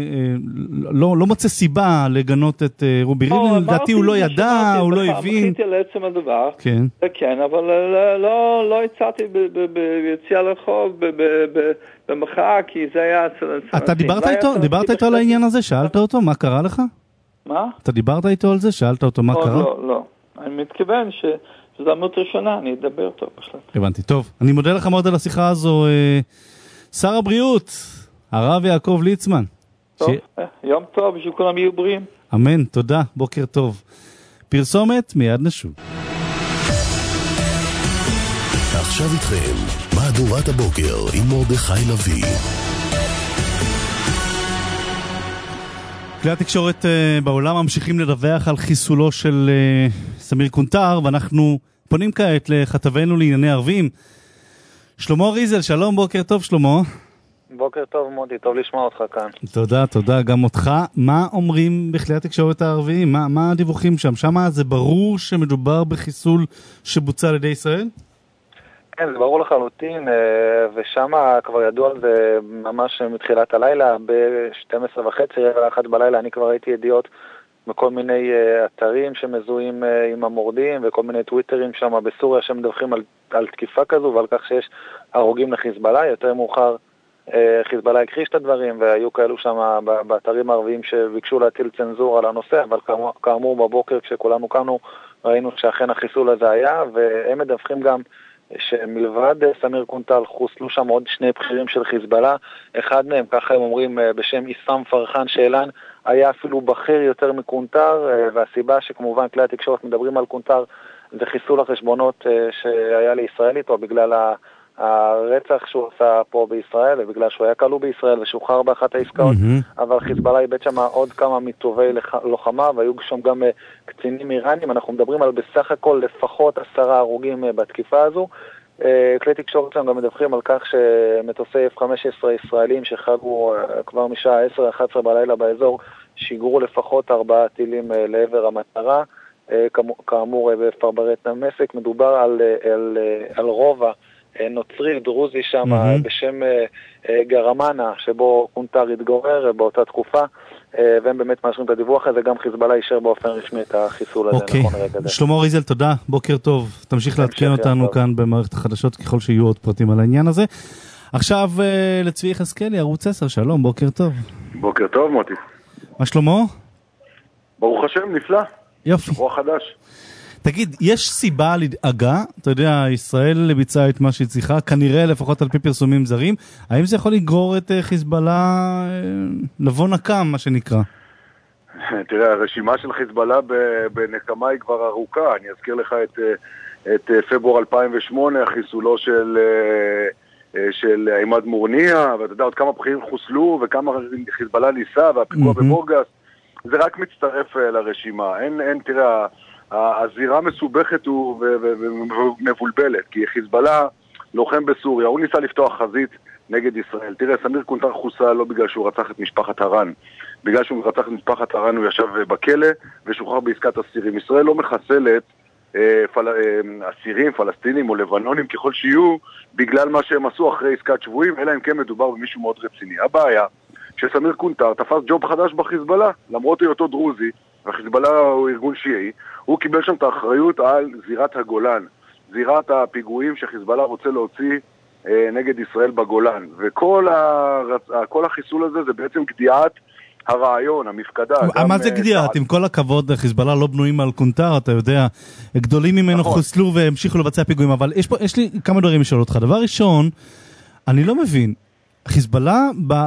[SPEAKER 2] לא מוצא סיבה לגנות את רובי ריבלין, לדעתי הוא לא ידע, הוא לא הבין.
[SPEAKER 7] מחיתי לעצם הדבר,
[SPEAKER 2] כן,
[SPEAKER 7] כן, אבל לא הצעתי ביציאה לרחוב במחאה, כי זה היה...
[SPEAKER 2] אתה דיברת איתו? דיברת איתו על העניין הזה? שאלת אותו? מה קרה לך?
[SPEAKER 7] מה?
[SPEAKER 2] אתה דיברת איתו על זה? שאלת אותו מה קרה?
[SPEAKER 7] לא, לא. אני מתכוון שזו עמות ראשונה, אני אדבר טוב בשלט.
[SPEAKER 2] הבנתי, טוב. אני מודה לך מאוד על השיחה הזו. שר הבריאות, הרב יעקב ליצמן.
[SPEAKER 7] טוב, יום טוב, שכולם יהיו בריאים.
[SPEAKER 2] אמן, תודה, בוקר טוב. פרסומת, מיד נשוב.
[SPEAKER 1] עכשיו איתכם, מהדורת הבוקר עם מרדכי לוי.
[SPEAKER 2] כלי התקשורת בעולם ממשיכים לדווח על חיסולו של סמיר קונטר, ואנחנו פונים כעת לכתבנו לענייני ערבים. שלמה ריזל, שלום, בוקר טוב שלמה.
[SPEAKER 8] בוקר טוב מודי, טוב לשמוע אותך כאן.
[SPEAKER 2] תודה, תודה, גם אותך. מה אומרים בכלי התקשורת הערביים? מה, מה הדיווחים שם? שם זה ברור שמדובר בחיסול שבוצע על ידי ישראל?
[SPEAKER 8] כן, זה ברור לחלוטין, ושם כבר ידוע על זה ממש מתחילת הלילה, ב-שתים עשרה וחצי, רבע אחת בלילה, אני כבר ראיתי ידיעות בכל מיני אתרים שמזוהים עם המורדים, וכל מיני טוויטרים שם בסוריה שמדווחים על, על תקיפה כזו, ועל כך שיש הרוגים לחיזבאללה. יותר מאוחר חיזבאללה הכחיש את הדברים, והיו כאלו שם באתרים הערביים שביקשו להטיל צנזור על הנושא, אבל כאמור, כאמור בבוקר כשכולנו קמנו ראינו שאכן החיסול הזה היה, והם מדווחים גם שמלבד סמיר קונטל חוסלו שם עוד שני בכירים של חיזבאללה, אחד מהם, ככה הם אומרים, בשם איסם פרחן שאלן, היה אפילו בכיר יותר מקונטר, והסיבה שכמובן כלי התקשורת מדברים על קונטר זה חיסול החשבונות שהיה לישראל איתו בגלל הרצח שהוא עשה פה בישראל, ובגלל שהוא היה כלוא בישראל ושוחרר באחת העסקאות, mm-hmm. אבל חיזבאללה איבד שם עוד כמה מטובי לוחמה, והיו שם גם קצינים איראנים. אנחנו מדברים על בסך הכל לפחות עשרה הרוגים בתקיפה הזו. כלי תקשורת שם גם מדווחים על כך שמטוסי אף חמש עשרה ישראלים שחגו כבר משעה עשר אחת עשרה בלילה באזור, שיגרו לפחות ארבעה טילים לעבר המטרה. כאמור בפרברי דמשק, מדובר על, על, על רובע נוצרי דרוזי שם mm-hmm. בשם גרמנה, שבו קונטר התגורר באותה תקופה, והם באמת מאשרים את הדיווח הזה. גם חיזבאללה אישר באופן רשמי את החיסול הזה.
[SPEAKER 2] אוקיי, okay. שלמה ריזל, תודה, בוקר טוב, תמשיך לעדכן אותנו כאן במערכת החדשות ככל שיהיו עוד פרטים על העניין הזה. עכשיו לצבי יחזקאלי, ערוץ עשר, שלום, בוקר טוב.
[SPEAKER 9] בוקר טוב מוטי.
[SPEAKER 2] מה שלמה?
[SPEAKER 9] ברוך השם, נפלא.
[SPEAKER 2] יופי.
[SPEAKER 9] רוח חדש.
[SPEAKER 2] תגיד, יש סיבה לדאגה? אתה יודע, ישראל ביצעה את מה שהיא צריכה, כנראה לפחות על פי פרסומים זרים. האם זה יכול לגרור את חיזבאללה לבוא נקם, מה שנקרא?
[SPEAKER 9] תראה, הרשימה של חיזבאללה בנקמה היא כבר ארוכה. אני אזכיר לך את, את פברואר אלפיים ושמונה, החיסולו של, של עימאד מורניה, ואתה יודע, עוד כמה בכירים חוסלו וכמה חיזבאללה ניסה, והפיגוע mm-hmm. בבורגס. זה רק מצטרף לרשימה. אין, אין, תראה, הזירה מסובכת ומבולבלת, כי חיזבאללה לוחם בסוריה, הוא ניסה לפתוח חזית נגד ישראל. תראה, סמיר קונטר חוסל לא בגלל שהוא רצח את משפחת הרן, בגלל שהוא רצח את משפחת הרן הוא ישב בכלא ושוחרר בעסקת אסירים. ישראל לא מחסלת אה, פל... אה, אסירים, פלסטינים או לבנונים ככל שיהיו, בגלל מה שהם עשו אחרי עסקת שבויים, אלא אם כן מדובר במישהו מאוד רציני. הבעיה שסמיר קונטר תפס ג'וב חדש בחיזבאללה, למרות היותו דרוזי, והחיזבאללה הוא ארגון שיעי, הוא קיבל שם את האחריות על זירת הגולן, זירת הפיגועים שחיזבאללה רוצה להוציא אה, נגד ישראל בגולן. וכל ה... כל החיסול הזה זה בעצם גדיעת הרעיון, המפקדה.
[SPEAKER 2] מה זה גדיעת? עם כל הכבוד, חיזבאללה לא בנויים על קונטר, אתה יודע, גדולים ממנו חוסלו והמשיכו לבצע פיגועים, אבל יש פה, יש לי כמה דברים לשאול אותך. דבר ראשון, אני לא מבין, חיזבאללה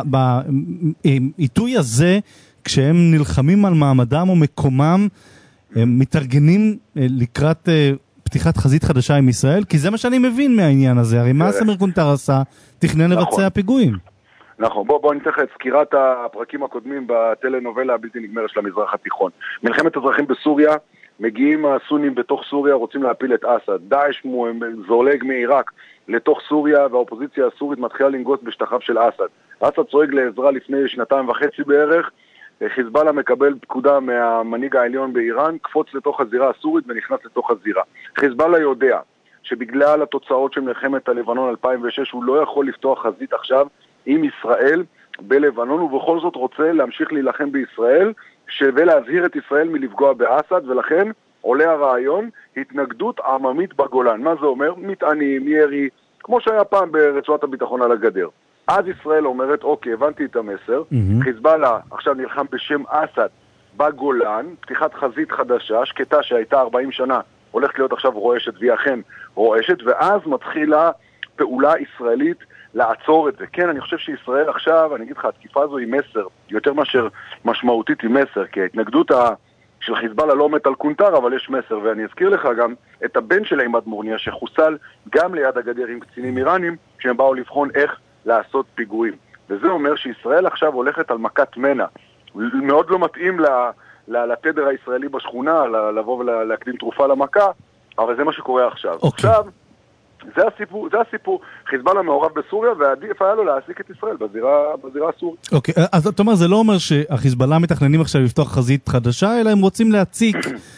[SPEAKER 2] בעיתוי הזה, כשהם נלחמים על מעמדם או מקומם, הם מתארגנים לקראת פתיחת חזית חדשה עם ישראל, כי זה מה שאני מבין מהעניין הזה. הרי מה סמיר קונטר עשה? תכנן לבצע פיגועים.
[SPEAKER 9] נכון, בוא, בוא נצטרך את סקירת הפרקים הקודמים בטלנובלה הבלתי נגמרת של המזרח התיכון. מלחמת אזרחים בסוריה, מגיעים הסונים בתוך סוריה, רוצים להפיל את אסד. דאעש זולג מעיראק לתוך סוריה, והאופוזיציה הסורית מתחילה לנגוס בשטחיו של אסד. אסד צועק לעזרה לפני שנתיים וחצי בערך, חיזבאללה מקבל פקודה מהמנהיג העליון באיראן, קפוץ לתוך הזירה הסורית ונכנס לתוך הזירה. חיזבאללה יודע שבגלל התוצאות של מלחמת הלבנון אלפיים ושש הוא לא יכול לפתוח חזית עכשיו עם ישראל בלבנון, ובכל זאת רוצה להמשיך להילחם בישראל, שווה להזהיר את ישראל מלפגוע באסד, ולכן עולה הרעיון התנגדות עממית בגולן. מה זה אומר? מטענים, ירי, כמו שהיה פעם ברצועת הביטחון על הגדר. אז ישראל אומרת, אוקיי, הבנתי את המסר, mm-hmm. חיזבאללה עכשיו נלחם בשם אסד בגולן, פתיחת חזית חדשה, שקטה שהייתה ארבעים שנה, הולכת להיות עכשיו רועשת, והיא אכן רועשת, ואז מתחילה פעולה ישראלית לעצור את זה. כן, אני חושב שישראל עכשיו, אני אגיד לך, התקיפה הזו היא מסר, יותר מאשר משמעותית היא מסר, כי ההתנגדות ה... של חיזבאללה לא מת על קונטר, אבל יש מסר, ואני אזכיר לך גם את הבן של עימאד מורניה, שחוסל גם ליד הגדר עם קצינים איראנים, שהם באו לבחון איך לעשות פיגועים. וזה אומר שישראל עכשיו הולכת על מכת מנע. מאוד לא מתאים לתדר הישראלי בשכונה, לבוא ולהקדים תרופה למכה, אבל זה מה שקורה עכשיו. Okay. עכשיו, זה הסיפור, זה הסיפור. חיזבאללה מעורב בסוריה, ועדיף היה לו להעסיק את ישראל בזירה, בזירה הסורית.
[SPEAKER 2] אוקיי, okay. אז אתה אומר, זה לא אומר שהחיזבאללה מתכננים עכשיו לפתוח חזית חדשה, אלא הם רוצים להציק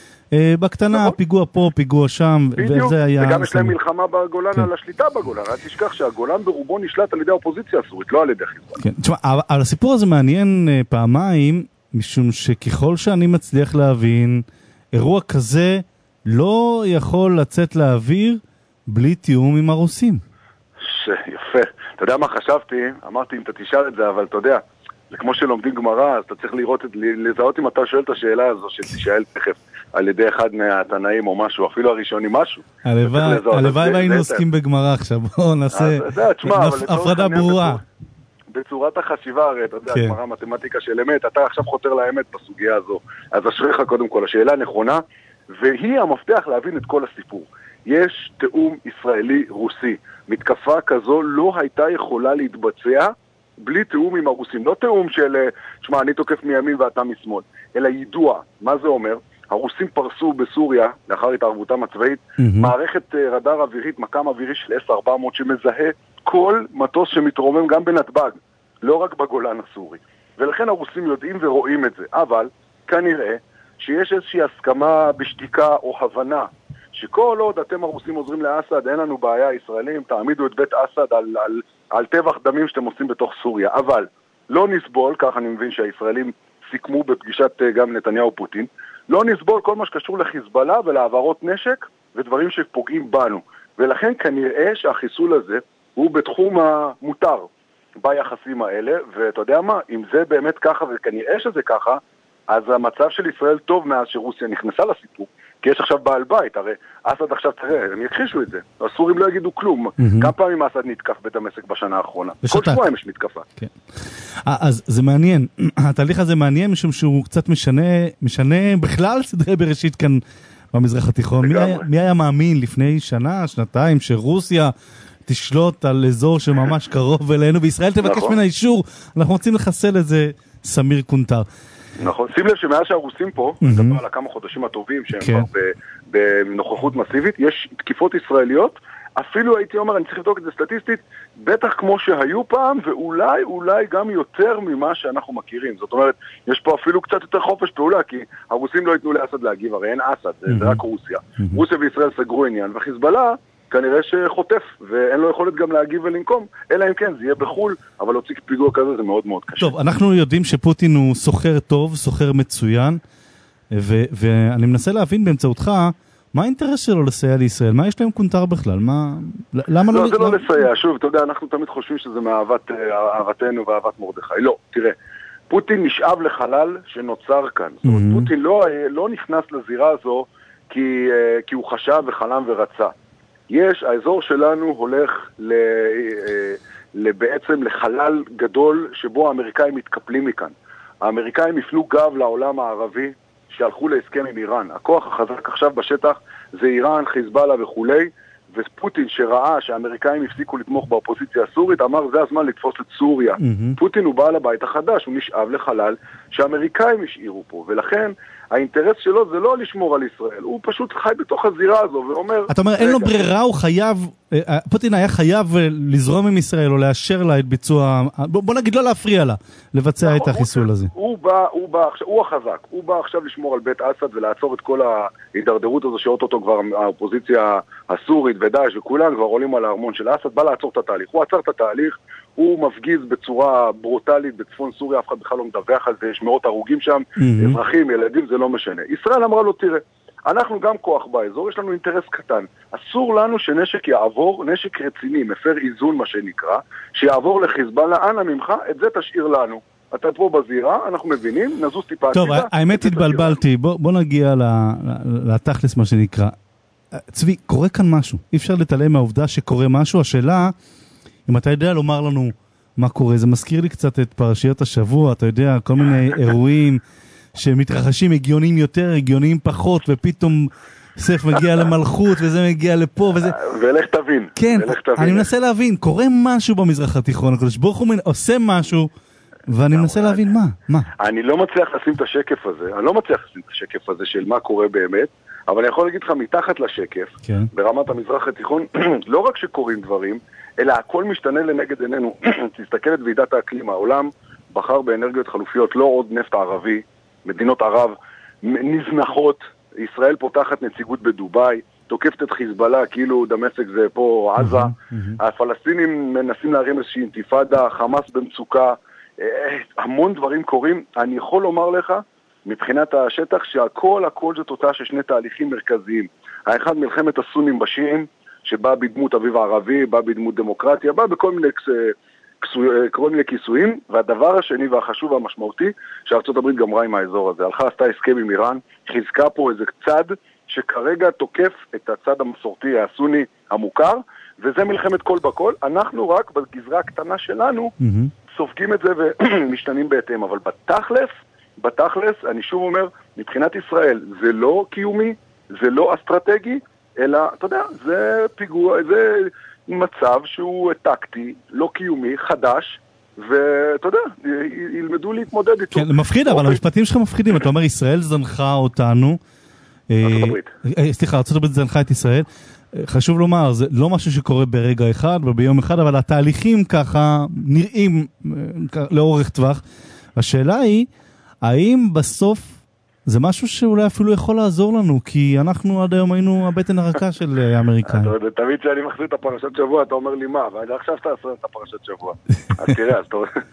[SPEAKER 2] בקטנה, פיגוע פה, פיגוע שם,
[SPEAKER 9] בדיוק, וגם יש להם מלחמה בגולן על השליטה בגולן. אל תשכח שהגולן ברובו נשלט על ידי האופוזיציה הסורית, לא על ידי חיזבאללה.
[SPEAKER 2] כן, תשמע, אבל הסיפור הזה מעניין פעמיים, משום שככל שאני מצליח להבין, אירוע כזה לא יכול לצאת לאוויר בלי תיאום עם הרוסים.
[SPEAKER 9] יפה. אתה יודע מה חשבתי? אמרתי אם אתה תשאל את זה, אבל אתה יודע, זה כמו שלומדים גמרא, אז אתה צריך לראות, לזהות אם אתה שואל את השאלה הזו, שתשאל תכף על ידי אחד מהתנאים או משהו, אפילו הראשוני משהו.
[SPEAKER 2] הלוואי והיינו עוסקים בגמרא עכשיו, בואו נעשה הפרדה ברורה.
[SPEAKER 9] בצורת החשיבה, הרי אתה יודע, גמרא מתמטיקה של אמת, אתה עכשיו חותר לאמת בסוגיה הזו. אז אשריך קודם כל, השאלה נכונה, והיא המפתח להבין את כל הסיפור. יש תאום ישראלי-רוסי. מתקפה כזו לא הייתה יכולה להתבצע בלי תאום עם הרוסים. לא תאום של, שמה, אני תוקף מימין ואתה משמאל, אלא יידוע. מה זה אומר? הרוסים פרסו בסוריה, לאחר התערבותם הצבאית, mm-hmm. מערכת רדאר אווירית, מקם אווירי של אס ארבע מאות שמזהה כל מטוס שמתרומם גם בנתב"ג, לא רק בגולן הסורי. ולכן הרוסים יודעים ורואים את זה. אבל כנראה שיש איזושהי הסכמה בשתיקה או הבנה, שכל עוד אתם הרוסים עוזרים לאסד, אין לנו בעיה, ישראלים, תעמידו את בית אסד על, על, על טבח דמים שאתם עושים בתוך סוריה. אבל לא נסבול, כך אני מבין שהישראלים סיכמו בפגישת גם נתניהו פוטין, לא נסבול כל מה שקשור לחיזבאללה ולעברות נשק ודברים שפוגעים בנו. ולכן כנראה שהחיסול הזה הוא בתחום המותר ביחסים האלה, ואתה יודע מה, אם זה באמת ככה וכנראה שזה ככה, אז המצב של ישראל טוב מאז שרוסיה נכנסה לסיפור, כי יש עכשיו בעל בית, הרי אסד עכשיו, תראה, הם יכחישו את זה, הסורים לא יגידו כלום, mm-hmm. כמה פעמים אסד נתקף בדמשק בשנה האחרונה, בשתק. כל שבועיים יש מתקפה. כן.
[SPEAKER 2] אז זה מעניין, התהליך הזה מעניין משום שהוא קצת משנה, משנה בכלל סדרי בראשית כאן במזרח התיכון. מי היה, מי היה מאמין לפני שנה, שנתיים, שרוסיה תשלוט על אזור שממש קרוב אלינו, וישראל תבקש נכון. מן האישור, אנחנו רוצים לחסל את זה סמיר קונטר.
[SPEAKER 9] נכון, שים לב שמאז שהרוסים פה, מדבר על הכמה חודשים הטובים שהם כבר בנוכחות מסיבית, יש תקיפות ישראליות, אפילו הייתי אומר, אני צריך לבדוק את זה סטטיסטית, בטח כמו שהיו פעם, ואולי, אולי גם יותר ממה שאנחנו מכירים. זאת אומרת, יש פה אפילו קצת יותר חופש פעולה, כי הרוסים לא ייתנו לאסד להגיב, הרי אין אסד, זה רק רוסיה. רוסיה וישראל סגרו עניין, וחיזבאללה כנראה שחוטף, ואין לו יכולת גם להגיב ולנקום, אלא אם כן, זה יהיה בחול, אבל להוציא פיגוע כזה זה מאוד מאוד קשה.
[SPEAKER 2] טוב, אנחנו יודעים שפוטין הוא סוחר טוב, סוחר מצוין, ו- ואני מנסה להבין באמצעותך, מה האינטרס שלו לסייע לישראל? מה יש להם קונטר בכלל? מה... למה
[SPEAKER 9] לא,
[SPEAKER 2] לא...
[SPEAKER 9] זה לא לסייע. שוב, אתה יודע, אנחנו תמיד חושבים שזה מאהבת אהבתנו ואהבת מרדכי. לא, תראה, פוטין נשאב לחלל שנוצר כאן. זאת אומרת, פוטין לא, לא נכנס לזירה הזו כי, כי הוא חשב וחלם ורצה. יש, האזור שלנו הולך ל, בעצם לחלל גדול שבו האמריקאים מתקפלים מכאן. האמריקאים יפנו גב לעולם הערבי שהלכו להסכם עם איראן. הכוח החזק עכשיו בשטח זה איראן, חיזבאללה וכולי, ופוטין שראה שהאמריקאים הפסיקו לתמוך באופוזיציה הסורית, אמר זה הזמן לתפוס את סוריה. Mm-hmm. פוטין הוא בעל הבית החדש, הוא נשאב לחלל שהאמריקאים השאירו פה, ולכן האינטרס שלו זה לא לשמור על ישראל, הוא פשוט חי בתוך הזירה הזו ואומר...
[SPEAKER 2] אתה אומר, אין לו ברירה, הוא חייב, פוטין היה חייב לזרום עם ישראל או לאשר לה את ביצוע, בוא נגיד לא להפריע לה, לבצע את החיסול הזה.
[SPEAKER 9] הוא בא, הוא בא, הוא החזק, הוא בא עכשיו לשמור על בית אסד ולעצור את כל ההידרדרות הזו שאוטוטו כבר האופוזיציה הסורית ודאעש וכולם כבר עולים על הארמון של אסד, בא לעצור את התהליך, הוא עצר את התהליך, הוא מפגיז בצורה ברוטלית בצפון סוריה, אף אחד בכלל לא מדווח על זה, יש מאות הרוגים שם, mm-hmm. אזרחים, ילדים, זה לא משנה. ישראל אמרה לו, תראה, אנחנו גם כוח באזור, יש לנו אינטרס קטן. אסור לנו שנשק יעבור, נשק רציני, מפר איזון מה שנקרא, שיעבור לחיזבאללה, אנא ממך, את זה תשאיר לנו. אתה פה בזירה, אנחנו מבינים, נזוז טיפה.
[SPEAKER 2] טוב, האמת התבלבלתי, בוא, בוא נגיע לתכלס מה שנקרא. צבי, קורה כאן משהו. אי אפשר להתעלם מהעובדה שקורה משהו. השאלה, אם אתה יודע לומר לנו מה קורה, זה מזכיר לי קצת את פרשיות השבוע, אתה יודע, כל מיני אירועים שמתרחשים הגיונים יותר, הגיונים פחות, ופתאום סף מגיע למלכות, וזה מגיע לפה, וזה...
[SPEAKER 9] ולך תבין.
[SPEAKER 2] כן, אני מנסה להבין, קורה משהו במזרח התיכון, הקדוש ברוך הוא עושה משהו, ואני מנסה להבין מה, מה.
[SPEAKER 9] אני לא מצליח לשים את השקף הזה, אני לא מצליח לשים את השקף הזה של מה קורה באמת, אבל אני יכול להגיד לך מתחת לשקף, כן. ברמת המזרח התיכון, לא רק שקורים דברים, אלא הכל משתנה לנגד עינינו. תסתכל את ועידת האקלים, העולם בחר באנרגיות חלופיות, לא עוד נפט ערבי, מדינות ערב נזנחות, ישראל פותחת נציגות בדוביי, תוקפת את חיזבאללה, כאילו דמשק זה פה עזה, הפלסטינים מנסים להרים איזושהי אינתיפאדה, חמאס במצוקה, המון דברים קורים. אני יכול לומר לך, מבחינת השטח, שהכל הכל זה תוצאה של שני תהליכים מרכזיים. האחד מלחמת הסונים בשיעים, שבא בדמות אביב הערבי, בא בדמות דמוקרטיה, בא בכל מיני, כל מיני כיסויים, והדבר השני והחשוב והמשמעותי, שארצות הברית גמרה עם האזור הזה. הלכה עשתה הסכם עם איראן, חיזקה פה איזה צד שכרגע תוקף את הצד המסורתי הסוני המוכר, וזה מלחמת כל בכל. אנחנו רק בגזרה הקטנה שלנו mm-hmm. סופגים את זה ומשתנים בהתאם, אבל בתכלס, בתכלס, אני שוב אומר, מבחינת ישראל, זה לא קיומי, זה לא אסטרטגי, אלא, אתה יודע, זה פיגוע, זה מצב שהוא טקטי, לא קיומי, חדש, ואתה יודע, ילמדו להתמודד איתו.
[SPEAKER 2] כן, מפחיד, אבל המשפטים שלך מפחידים. אתה אומר, ישראל זנחה אותנו.
[SPEAKER 9] ארצות הברית.
[SPEAKER 2] סליחה, ארצות הברית זנחה את ישראל. חשוב לומר, זה לא משהו שקורה ברגע אחד וביום אחד, אבל התהליכים ככה נראים לאורך טווח. השאלה היא, האם בסוף זה משהו שאולי אפילו יכול לעזור לנו, כי אנחנו עד היום היינו הבטן הרכה של האמריקאים.
[SPEAKER 9] תמיד שאני מחזיר את הפרשת שבוע, אתה אומר לי מה, ואני עכשיו תעשה את הפרשת שבוע. אז תראה, אז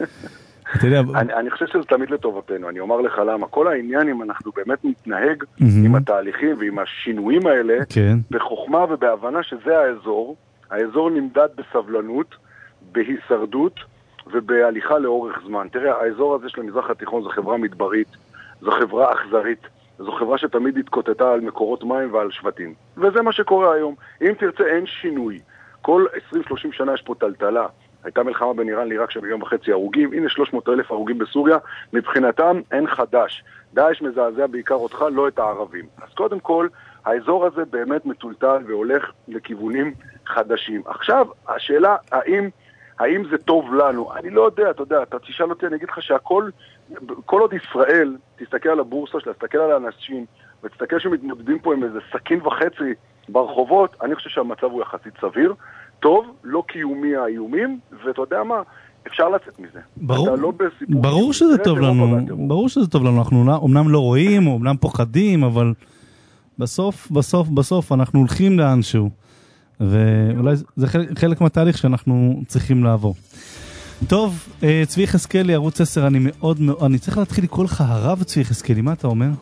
[SPEAKER 9] אתה רואה. אני חושב שזה תמיד לטובתנו, אני אומר לך למה. כל העניין, אם אנחנו באמת נתנהג עם התהליכים ועם השינויים האלה, בחוכמה ובהבנה שזה האזור, האזור נמדד בסבלנות, בהישרדות ובהליכה לאורך זמן. תראה, האזור הזה של המזרח התיכון זו חברה מדברית, זו חברה אכזרית, זו חברה שתמיד התקוטטה על מקורות מים ועל שבטים. וזה מה שקורה היום. אם תרצה, אין שינוי. כל עשרים שלושים שנה יש פה טלטלה. הייתה מלחמה בין איראן לעיראק שמיליון וחצי הרוגים, הנה שלוש מאות אלף הרוגים בסוריה, מבחינתם אין חדש. דאעש מזעזע בעיקר אותך, לא את הערבים. אז קודם כל, האזור הזה באמת מטולטל והולך לכיוונים חדשים. עכשיו, השאלה, האם, האם זה טוב לנו? אני לא יודע, אתה יודע, אתה תשאל אותי, אני אגיד לך שהכל, כל עוד ישראל, תסתכל על הבורסה שלה, תסתכל על האנשים, ותסתכל שמתמודדים פה עם איזה סכין וחצי ברחובות, אני חושב שהמצב הוא יחסית סביר. טוב, לא קיומי האיומים, ואתה יודע מה, אפשר לצאת מזה.
[SPEAKER 2] ברור, לא ברור שזה טוב לנו, ברור שזה טוב לנו, אנחנו אומנם לא רואים, אומנם פוחדים, אבל בסוף, בסוף, בסוף אנחנו הולכים לאנשהו, ואולי זה חלק, חלק מהתהליך שאנחנו צריכים לעבור. טוב, צבי חזקאלי, ערוץ עשר, אני מאוד מאוד, אני צריך להתחיל לקרוא לך הרב צבי חזקאלי, מה אתה אומר?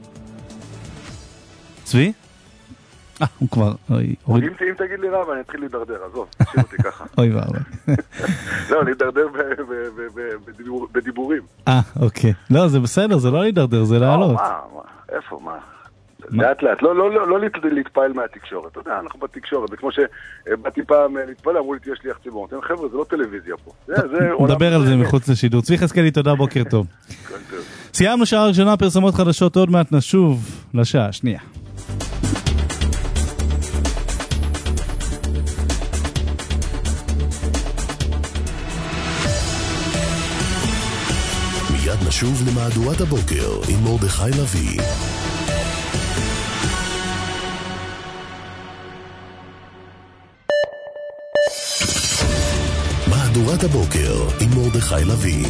[SPEAKER 2] צבי? אה, הוא כבר...
[SPEAKER 9] אם תגיד לי רב, אני אתחיל להידרדר, עזוב, תשאיר אותי ככה.
[SPEAKER 2] אוי ואבא.
[SPEAKER 9] לא, אני אתדרדר בדיבורים.
[SPEAKER 2] אה, אוקיי. לא, זה בסדר, זה לא להידרדר, זה לעלות.
[SPEAKER 9] מה, מה, איפה, מה? לאט לאט, לא להתפעל מהתקשורת, אתה יודע, אנחנו בתקשורת, זה כמו שבאתי פעם להתפעל, אמרו לי, יש לי יחצי ציבור, חבר'ה, זה לא טלוויזיה פה.
[SPEAKER 2] נדבר על זה מחוץ לשידור. צבי חזקאלי, תודה, בוקר טוב. סיימנו שעה ראשונה, פרסומות חדשות, עוד מעט נשוב לשעה השנייה.
[SPEAKER 1] מיד נשוב למהדורת הבוקר עם מרדכי לוי. מהדורת הבוקר עם מרדכי לוי.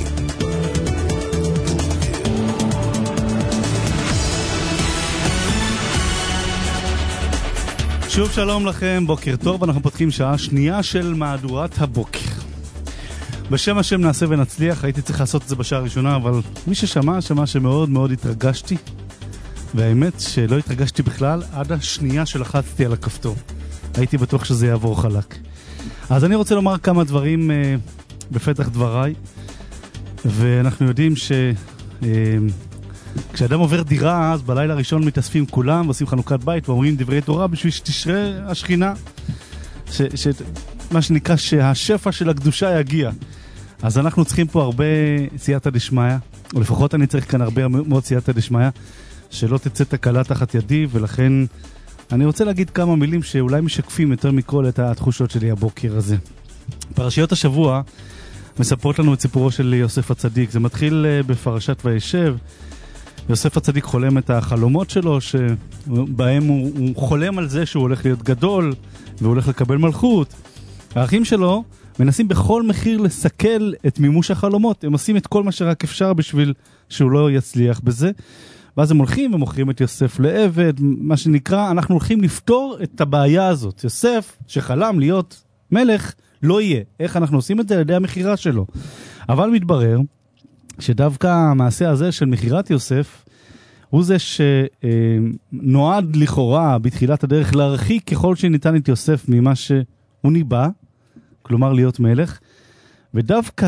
[SPEAKER 2] שוב שלום לכם, בוקר טוב, אנחנו פותחים שעה שנייה של מהדורת הבוקר. בשם השם נעשה ונצליח, הייתי צריך לעשות את זה בשעה הראשונה, אבל מי ששמע, שמע שמאוד מאוד התרגשתי, והאמת שלא התרגשתי בכלל עד השנייה שלחצתי על הכפתור. הייתי בטוח שזה יעבור חלק. אז אני רוצה לומר כמה דברים אה, בפתח דבריי, ואנחנו יודעים ש... אה, כשאדם עובר דירה, אז בלילה הראשון מתאספים כולם, ועושים חנוכת בית, ואומרים דברי תורה בשביל שתשרה השכינה, ש... ש... מה שנקרא שהשפע של הקדושה יגיע. אז אנחנו צריכים פה הרבה סייעתא דשמיא, או לפחות אני צריך כאן הרבה מאוד סייעתא דשמיא, שלא תצא תקלה תחת ידי, ולכן אני רוצה להגיד כמה מילים שאולי משקפים יותר מכל את התחושות שלי הבוקר הזה. פרשיות השבוע מספרות לנו את סיפורו של יוסף הצדיק. זה מתחיל בפרשת וישב. יוסף הצדיק חולם את החלומות שלו, שבהם הוא, הוא חולם על זה שהוא הולך להיות גדול, והוא הולך לקבל מלכות. האחים שלו מנסים בכל מחיר לסכל את מימוש החלומות. הם עושים את כל מה שרק אפשר בשביל שהוא לא יצליח בזה. ואז הם הולכים ומוכרים את יוסף לעבד, מה שנקרא, אנחנו הולכים לפתור את הבעיה הזאת. יוסף שחלם להיות מלך לא יהיה. איך אנחנו עושים את זה? על ידי המחירה שלו. אבל מתברר שדווקא המעשה הזה של מחירת יוסף, הוא זה שנועד לכאורה בתחילת הדרך להרחיק ככל שניתן את יוסף ממה שהוא ניבא, כלומר להיות מלך, ודווקא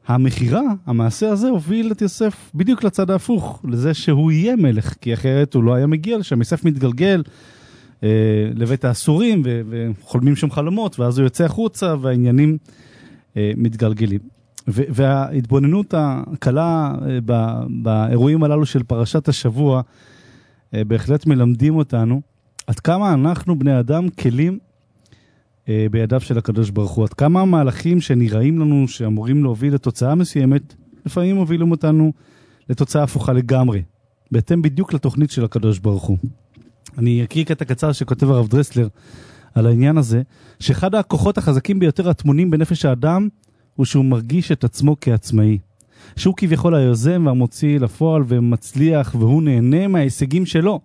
[SPEAKER 2] המחירה, המעשה הזה, הוביל את יוסף בדיוק לצד ההפוך, לזה שהוא יהיה מלך, כי אחרת הוא לא היה מגיע לשם. יוסף מתגלגל אה, לבית האסורים, ו- וחולמים שם חלומות, ואז הוא יוצא החוצה, והעניינים אה, מתגלגלים. ו- וההתבוננות הקלה אה, ב- באירועים הללו של פרשת השבוע, אה, בהחלט מלמדים אותנו, עד כמה אנחנו בני אדם כלים בידיו של הקדוש ברוך הוא. עד כמה המהלכים שנראים לנו שאמורים להוביל לתוצאה מסוימת, לפעמים מובילים אותנו לתוצאה הפוכה לגמרי, בהתאם בדיוק לתוכנית של הקדוש ברוך הוא. אני אקריא קטע קצר שכותב הרב דרסלר על העניין הזה, שאחד הכוחות החזקים ביותר הטמונים בנפש האדם, הוא שהוא מרגיש את עצמו כעצמאי. שהוא כביכול היוזם והמוציא לפועל ומצליח, והוא נהנה מההישגים שלו.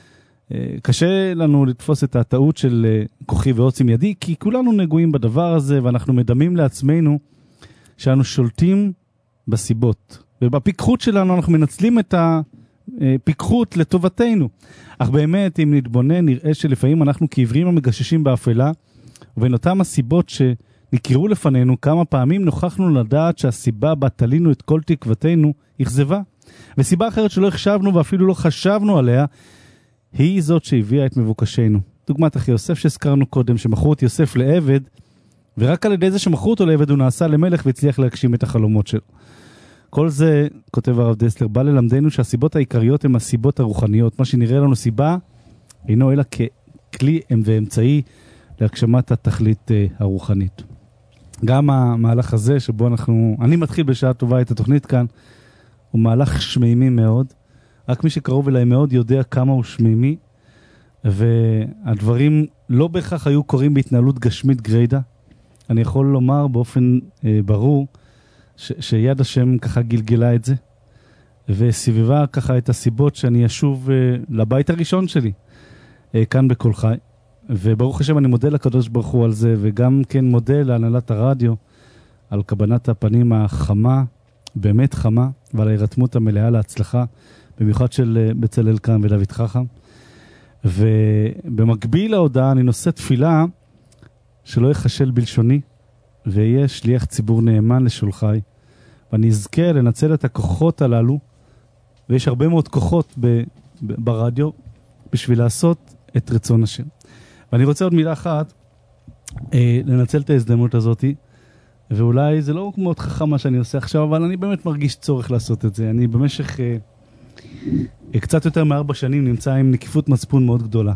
[SPEAKER 2] קשה לנו לתפוס את הטעות של כוחי ועוצם ידי, כי כולנו נגועים בדבר הזה, ואנחנו מדמים לעצמנו שאנו שולטים בסיבות. ובפיקחות שלנו אנחנו מנצלים את הפיקחות לטובתנו. אך באמת, אם נתבונן, נראה שלפעמים אנחנו כעברים המגששים באפלה, ובין אותם הסיבות שנקראו לפנינו, כמה פעמים נוכחנו לדעת שהסיבה בה תלינו את כל תקוותנו, הכזבה. וסיבה אחרת שלא החשבנו ואפילו לא חשבנו עליה, היא זאת שהביאה את מבוקשנו. דוגמת אחי יוסף שהזכרנו קודם, שמכרו את יוסף לעבד, ורק על ידי זה שמכרו אותו לעבד הוא נעשה למלך והצליח להגשים את החלומות שלו. כל זה, כותב הרב דסלר, בא ללמדנו שהסיבות העיקריות הן הסיבות הרוחניות. מה שנראה לנו סיבה, אינו אלא ככלי ואמצעי להגשמת התכלית הרוחנית. גם המהלך הזה שבו אנחנו, אני מתחיל בשעה טובה את התוכנית כאן, הוא מהלך שמימי מאוד. רק מי שקרוב אליי מאוד יודע כמה הוא שמימי, והדברים לא בהכרח היו קוראים בהתנהלות גשמית גרידה. אני יכול לומר באופן אה, ברור, ש- שיד השם ככה גלגלה את זה, וסביבה ככה את הסיבות שאני אשוב אה, לבית הראשון שלי, אה, כאן בכל חי. וברוך השם אני מודה לקדוש ברוך הוא על זה, וגם כן מודה להנהלת הרדיו, על קבלת הפנים החמה, באמת חמה, ועל ההירתמות המלאה להצלחה, במיוחד של בצלאל כאן ודוד חכם. ובמקביל להודעה אני נושא תפילה שלא יחשל בלשוני, ויהיה שליח ציבור נאמן לשולחי, ואני אזכה לנצל את הכוחות הללו, ויש הרבה מאוד כוחות ב- ב- ברדיו, בשביל לעשות את רצון השם. ואני רוצה עוד מילה אחת, אה, לנצל את ההזדמנות הזאת, ואולי זה לא מאוד חכם מה שאני עושה עכשיו, אבל אני באמת מרגיש צורך לעשות את זה. אני במשך אה, קצת יותר מארבע שנים נמצא עם נקיפות מצפון מאוד גדולה.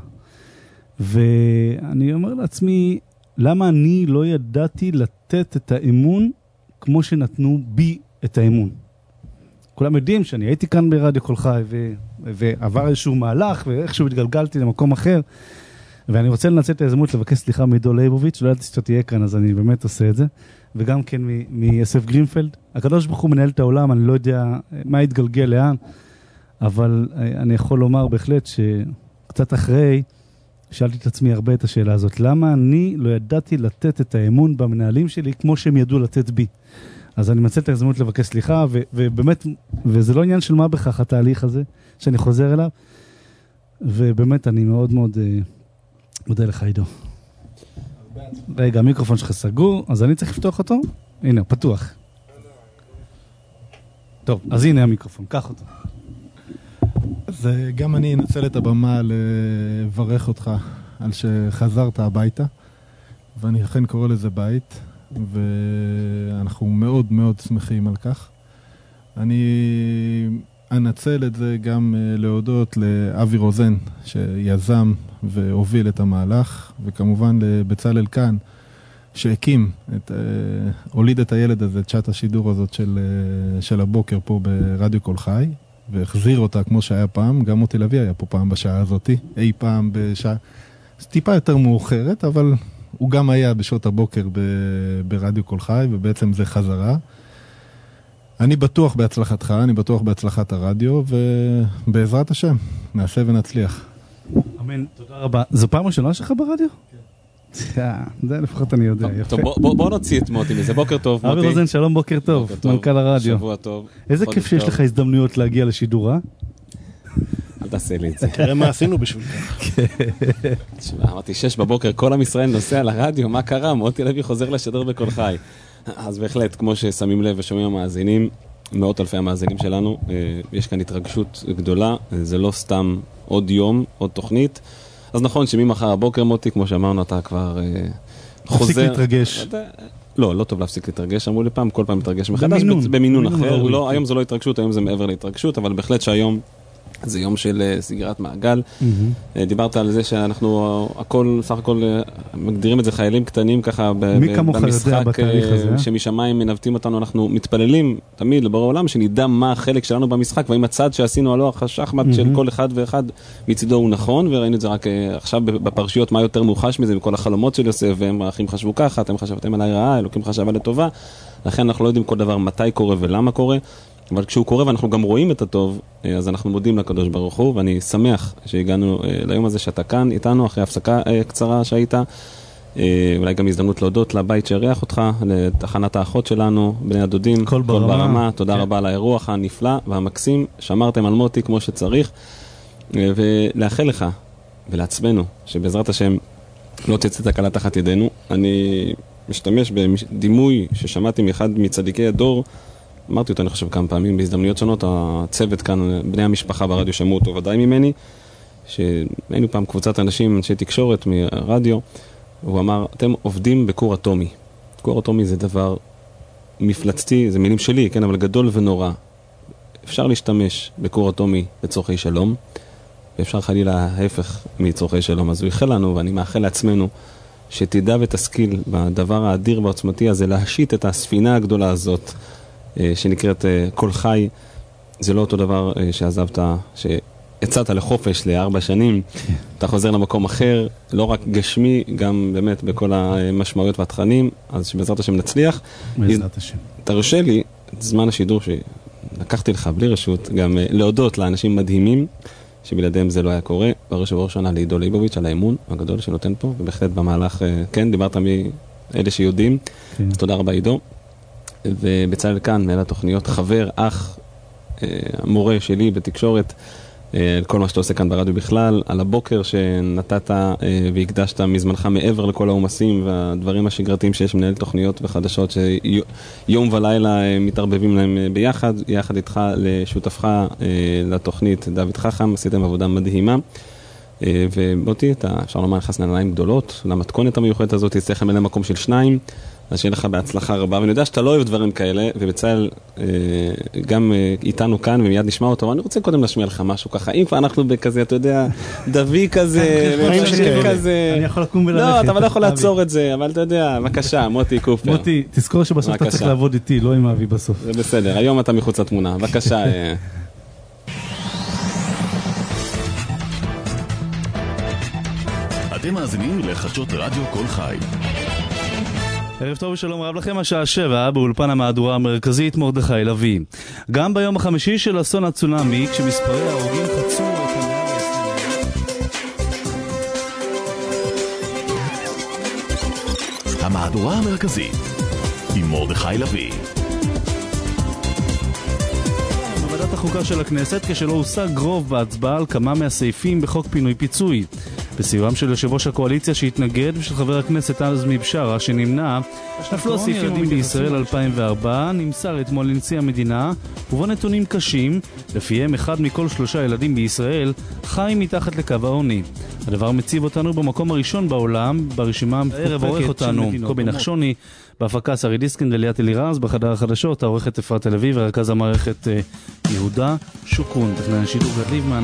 [SPEAKER 2] ואני אומר לעצמי, למה אני לא ידעתי לתת את האמון כמו שנתנו בי את האמון? כולם יודעים שאני הייתי כאן ברדיו כל חי, ו- ועבר איזשהו מהלך, ואיכשהו התגלגלתי למקום אחר, ואני רוצה לנצל את ההזדמנות לבקש סליחה מעידו ליבוביץ', לא ידעתי שאתה תהיה כאן, אז אני באמת עושה את זה, וגם כן מיוסף גרינפלד. הקדוש ברוך הוא מנהל את העולם, אני לא יודע מה יתגלגל לאן, אבל אני יכול לומר בהחלט שקצת אחרי, שאלתי את עצמי הרבה את השאלה הזאת, למה אני לא ידעתי לתת את האמון במנהלים שלי כמו שהם ידעו לתת בי? אז אני מצא את ההזדמנות לבקש סליחה, ו- ובאמת, וזה לא עניין של מה בכך התהליך הזה, שאני חוזר אליו, ובאמת אני מאוד מאוד uh, מודה לך עידו. רגע, המיקרופון שלך סגור, אז אני צריך לפתוח אותו? הנה, פתוח. טוב, אז הנה המיקרופון, קח אותו.
[SPEAKER 10] אז גם אני אנצל את הבמה לברך אותך על שחזרת הביתה, ואני אכן קורא לזה בית, ואנחנו מאוד מאוד שמחים על כך. אני אנצל את זה גם להודות לאבי רוזן, שיזם והוביל את המהלך, וכמובן לבצלאל כאן, שהקים, את, הוליד את הילד הזה, את שעת השידור הזאת של, של הבוקר פה ברדיו כל חי, והחזיר אותה כמו שהיה פעם. גם מוטי לוי היה פה פעם בשעה הזאת, אי פעם בשעה, טיפה יותר מאוחרת, אבל הוא גם היה בשעות הבוקר ב, ברדיו כל חי, ובעצם זה חזרה. אני בטוח בהצלחתך, אני בטוח בהצלחת הרדיו, ובעזרת השם, נעשה ונצליח.
[SPEAKER 2] אמן, תודה רבה. זו פעם ראשונה שלך ברדיו? כן. זה לפחות אני יודע, יפה.
[SPEAKER 11] טוב, בוא נוציא את מוטי מזה, בוקר טוב מוטי.
[SPEAKER 2] אבי רוזן, שלום, בוקר טוב, מנכ"ל הרדיו.
[SPEAKER 11] שבוע טוב.
[SPEAKER 2] איזה כיף שיש לך הזדמנויות להגיע לשידור, אה?
[SPEAKER 11] אל תעשה לי את זה.
[SPEAKER 3] תראה מה עשינו בשביל כך.
[SPEAKER 11] תשמע, אמרתי שש בבוקר, כל עם ישראל נוסע לרדיו, מה קרה? מוטי לוי חוזר לשדר בכל חי. אז בהחלט, כמו ששמים לב ושומעים המאזינים, מאות אלפי המאזינים שלנו, יש כאן התרגשות גדולה, זה לא סתם עוד יום, עוד תוכנית. אז נכון שממחר הבוקר, מוטי, כמו שאמרנו, אתה כבר חוזר.
[SPEAKER 2] תפסיק להתרגש.
[SPEAKER 11] לא, לא טוב להפסיק להתרגש, אמרו לי פעם, כל פעם מתרגש מחדש, במינון אחר. לא, היום זה לא התרגשות, היום זה מעבר להתרגשות, אבל בהחלט שהיום זה יום של סגירת מעגל. דיברת על זה שאנחנו הכל, סך הכל מגדירים את זה חיילים קטנים ככה במשחק שמשמיים מנווטים אותנו, אנחנו מתפללים תמיד לבורא עולם שנדע מה החלק שלנו במשחק, והאם הצד שעשינו על לוח השחמט של כל אחד ואחד מצידו הוא נכון, וראינו את זה רק עכשיו בפרשיות מה יותר מוחש מזה, מכל החלומות של יוסף, והם האחים חשבו ככה, אתם חשבתם עליי רעה, אלוקים חשבה לטובה, לכן אנחנו לא יודעים כל דבר מתי קורה ולמה קורה, אבל כשהוא קורה ואנחנו גם רואים את הטוב, אז אנחנו מודים לקדוש ברוך הוא, ואני שמח שהגענו ליום הזה שאתה כאן איתנו, אחרי הפסקה קצרה שהיית, אולי גם הזדמנות להודות לבית שהריח אותך, לתחנת האחות שלנו, בני הדודים,
[SPEAKER 2] כל ברמה. ברמה.
[SPEAKER 11] תודה רבה על האירוח הנפלא והמקסים, שמרתם על מוטי כמו שצריך, ולאחל לך ולעצמנו, שבעזרת השם לא תצא תקלה תחת ידינו. אני משתמש בדימוי ששמעתי מאחד מצדיקי הדור, אמרתי אותו, אני חושב, כמה פעמים בהזדמנויות שונות, הצוות כאן, בני המשפחה ברדיו שמעו אותו ודאי ממני, שהיינו פעם קבוצת אנשים, אנשי תקשורת מרדיו, הוא אמר, אתם עובדים בקור אטומי. קור אטומי זה דבר מפלצתי, זה מילים שלי, כן, אבל גדול ונורא. אפשר להשתמש בקור אטומי לצורכי שלום, ואפשר חלילה ההפך מצורכי שלום. אז הוא איחל לנו, ואני מאחל לעצמנו, שתדע ותשכיל בדבר האדיר והעוצמתי הזה, להשית את הספינה הגדולה הזאת, שנקראת כל חי. זה לא אותו דבר שעזבת, שיצאת לחופש לארבע שנים, אתה חוזר למקום אחר, לא רק גשמי, גם באמת בכל המשמעויות והתכנים, אז שבעזרת השם נצליח.
[SPEAKER 2] בעזרת השם.
[SPEAKER 11] תרשה לי, את זמן השידור שלקחתי לך בלי רשות, גם להודות לאנשים מדהימים, שבלעדיהם זה לא היה קורה. בראש ובראשונה לעידו ליבוביץ' על האמון הגדול שנותן פה, ובהחלט במהלך, כן, דיברת מאלה שיודעים, אז תודה רבה עידו. ובצלאל כאן, מנהל התוכניות, חבר, אח, מורה שלי בתקשורת, על כל מה שאתה עושה כאן ברדיו בכלל, על הבוקר שנתת והקדשת מזמנך מעבר לכל העומסים והדברים השגרתיים שיש מנהל תוכניות וחדשות שיום ולילה מתערבבים להם ביחד, יחד איתך לשותפך לתוכנית דוד חכם, עשיתם עבודה מדהימה. ובוטי, אתה אפשר לומר נכנס לנעליים גדולות, למתכונת המיוחדת הזאת תצטרך למלא מקום של שניים, אז שיהיה לך בהצלחה רבה, ואני יודע שאתה לא אוהב דברים כאלה, ובצלאל גם איתנו כאן, ומיד נשמע אותו, אבל אני רוצה קודם להשמיע לך משהו ככה, אם כבר אנחנו בכזה, אתה יודע, דווי כזה, ומפשקים כזה.
[SPEAKER 2] אני יכול לקום וללכת.
[SPEAKER 11] לא, אתה אבל לא יכול לעצור את זה, אבל אתה יודע, בבקשה, מוטי קופר.
[SPEAKER 2] מוטי, תזכור שבסוף אתה צריך לעבוד איתי, לא עם אבי בסוף.
[SPEAKER 11] זה בסדר, היום אתה מחוץ לתמונה, בבקשה.
[SPEAKER 1] אתם מאזינים לחדשות רדיו כל חי.
[SPEAKER 2] ערב טוב ושלום רב לכם, השעה שבע באולפן המהדורה המרכזית מרדכי לוי. גם ביום החמישי של אסון הצונאמי, כשמספרי ההרוגים חצו את המאה
[SPEAKER 1] ה-עשרים. המהדורה המרכזית עם מרדכי לוי.
[SPEAKER 2] בוועדת החוקה של הכנסת, כשלא הושג רוב בהצבעה על כמה מהסעיפים בחוק פינוי פיצוי. בסיועם של יושב ראש הקואליציה שהתנגד ושל חבר הכנסת עזמי בשארה שנמנע, נפלו הסעיפים בישראל אלפיים וארבע, נמסר אתמול לנשיא המדינה, ובו נתונים קשים, לפיהם אחד מכל שלושה ילדים בישראל חי מתחת לקו העוני. הדבר מציב אותנו במקום הראשון בעולם, ברשימה המפוקפקת עורך אותנו קובי נחשוני, בהפקה שרי דיסקין וליאת אלירז, בחדר החדשות, העורכת אפרת תל אביב, ורכז המערכת יהודה שוקרון, טכנאי השידור גד ליבמן.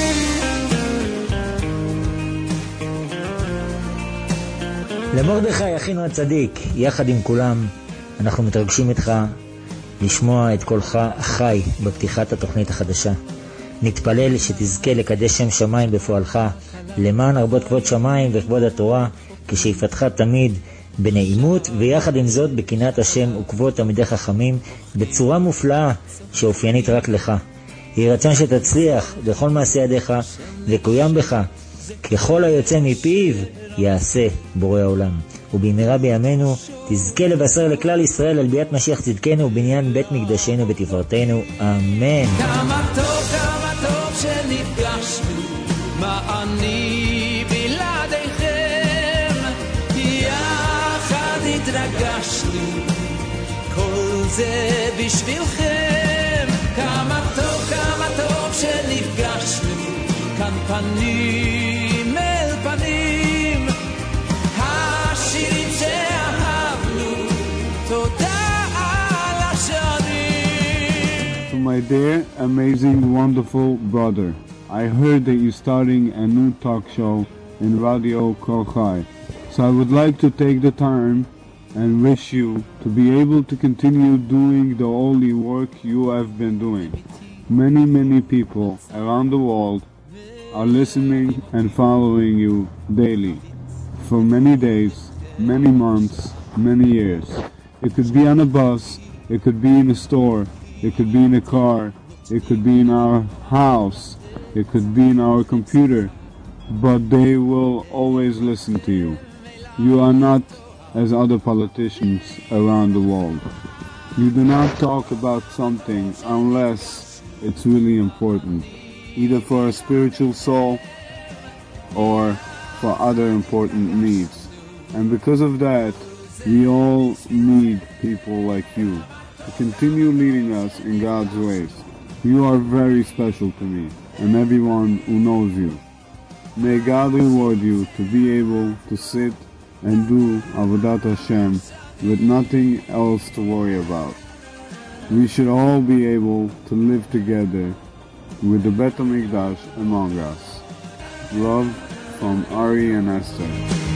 [SPEAKER 12] למרדכי אחינו הצדיק, יחד עם כולם, אנחנו מתרגשים איתך לשמוע את קולך החי בפתיחת התוכנית החדשה. נתפלל שתזכה לקדש שם שמיים בפועלך, למען הרבות כבוד שמיים וכבוד התורה, כשאיפתך תמיד בנעימות, ויחד עם זאת בקנאת השם וכבוד תלמידי חכמים, בצורה מופלאה שאופיינית רק לך. יהי רצון שתצליח בכל מעשי ידיך, וקוים בך ככל היוצא מפיו יעשה בורא העולם. ובמהרה בימינו תזכה לבשר לכלל ישראל על ביאת משיח צדקנו ובניין בית מקדשנו בתפארתנו, אמן.
[SPEAKER 13] כמה טוב, כמה טוב שנפגשנו, מה אני בלעדיכם, יחד התרגשנו זה בשבילכם. כמה טוב, כמה טוב שנפגשנו כאן פנים אל פנים, השירים שאהבנו, תודה על השנים.
[SPEAKER 14] To my dear, amazing, wonderful brother, I heard that you're starting a new talk show in Radio Kol Chai. So I would like to take the time and wish you to be able to continue doing the holy work you have been doing. Many, many people around the world are listening and following you daily for many days, many months, many years. It could be on a bus, it could be in a store, it could be in a car, it could be in our house, it could be in our computer, but they will always listen to you. You are not as other politicians around the world. You do not talk about something unless it's really important, either for a spiritual soul or for other important needs. And because of that, we all need people like you to continue leading us in God's ways. You are very special to me and everyone who knows you. May God reward you to be able to sit and do Avodat Hashem with nothing else to worry about. We should all be able to live together with the Bet HaMikdash among us. Love from Ari and Esther.